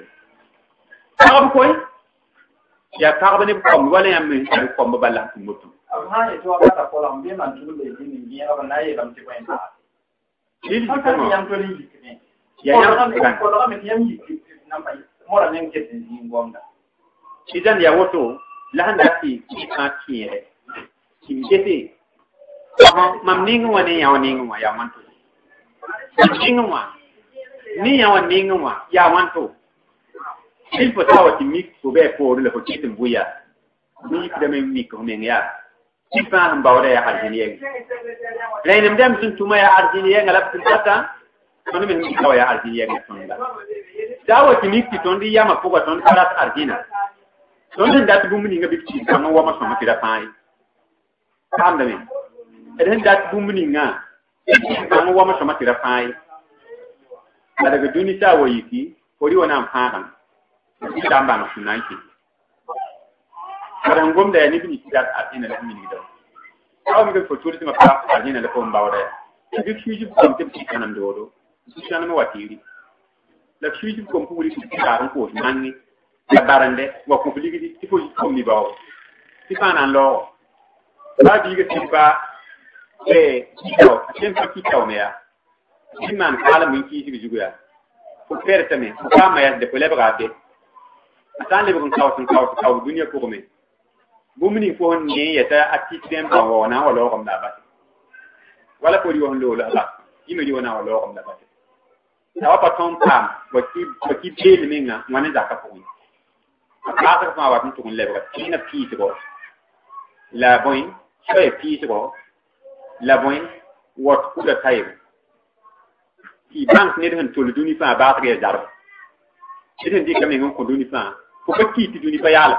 ta ko ya ta ba ne ko wala ya me ko ba bala ku mutu ha ne to ba ta ko lam bi man tunu be din ni ya ba na ye lam ti ko en ta ni ko ta yam to ni ni ya ya ko lo me yam yi nam ba mo ra ne ke tin ngomda idan ya woto lahanda ti ka tiere kimjete mam ningu wani ya ningu wa ya manto ningu wa ni ya ningu wa ya manto il faut savoir que mix ko be ko le ko kitin buya ni da me mix ko men ya ti fa han bawre ya arjiniye lenim dem sun tuma ya arjiniye ngala tata kono men mi ya arjiniye ngonda dawo ti mix ton di ya ma ko ton karat arjina don dat bumni nga bikti kama wa ma sama tira pai kam da men eden dat bumni nga kama wa ma sama tira pai daga duni ta wayiki kori wana amfana damba na sunanki karan gomda ya ni bini kidat adina la min gido aw mi ko foturi ma pa adina la ko mbawda ya bi tuji ko tem ti kanam dodo susana ma watiri la tuji ko puri ti karan ko manni la barande wa ko ligi ti ko mi bawo ti fana lo ba bi ga ti ba ko tem ki taw me ya man kala min ki ti jugo ya ko perte me ko kama ya de ko le brabe atan le ko kaw dunia ko me bumni ko ni ya ta atti tem ba wona wala ko mda ba wala ko yo lo la yime yo na wala ko mda ba ta pa ton pam ko ki bele minga ngane da ka ko akata ma wa tu kun le ba ina pi to la boy so pi to la boy wat ku da tay ki bank ne den to le duni fa ba tre jar iden di kamen ko duni fa ko ki ti duni fa yala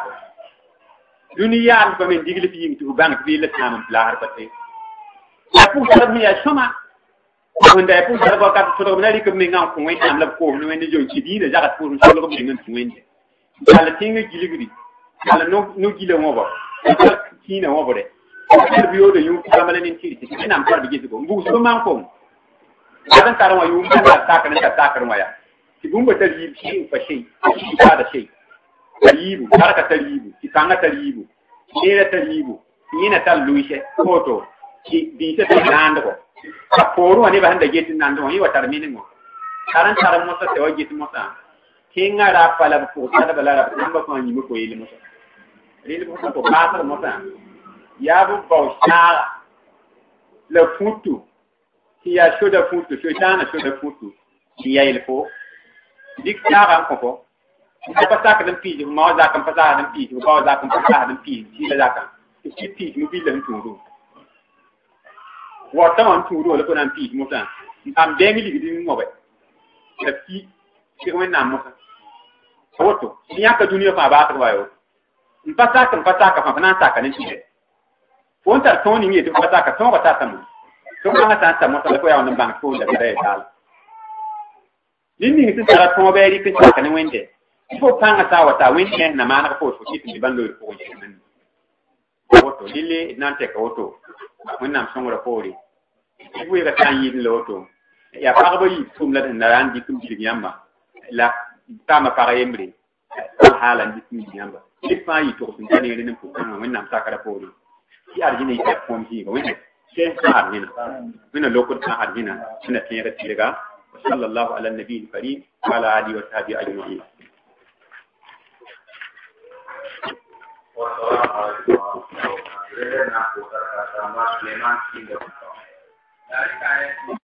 duniya ba men digli fi yimtu bank bi la tamam lahar pate apu sarab mi ya shoma wanda apu sarab ka to na ri ko men ngam ko wen am la ko no wen jo ci di da jagat pour so lo ko men wen ala tinga giligri ala no gile mo ba kina mo bore interview de yu kamala nin ci ci ina am par bi gisi ko mbu so man ko dan karwa yu ta takar ya ci bumba tar yi ci fa shay ci ta da shay taribu haraka taribu kitanga taribu nera taribu yina tal luishe foto ki bi ta nando ko aporu ani ba handa geti nando yi watar mini mo karan taram mo sa tewa geti mo sa kinga ra pala ko ta bala ra namba ko ni mo ko yele mo sa rile ko ko ba mo sa ya bu ba shala le futu ki ya shoda futu shoda futu ki ya ile ko dik ta ko pa sa ka dan pi ma za kan pa sa dan pi ba za kan pa sa dan pi ji la za kan ki pi mu bi lan turu wa ta man turu le ko nan pi mo ta am de mi li mo be la pi ki ko nan mo sa woto ni ya ka duniya fa ba ta ba yo pa sa kan fa nan sa ka ne ti fon ta ton ni ti pa sa ka ton ba ta ta mo to ma ta ta mo ta ko ya on ban ko da da dal Lini ni tsara to be ri kisa kan wende fo panga ta wata wende na mana ko fo kitin bando ko nyen woto lile nan te ko to wannan songora pori ibu ga tan yin loto ya parbo yi tum la na ran di tum ci yamba la tama para yemri halan di tum yamba ci fa yi to sun tane ne ko kan wannan sakara pori ci arjini ta kom ji ko wende ke har ni na lokot ta har ni na suna tiyara tiraga sallallahu ala nabiyil karim wa ala alihi wa sahbihi ajma'in wa sallallahu alaihi wa sallam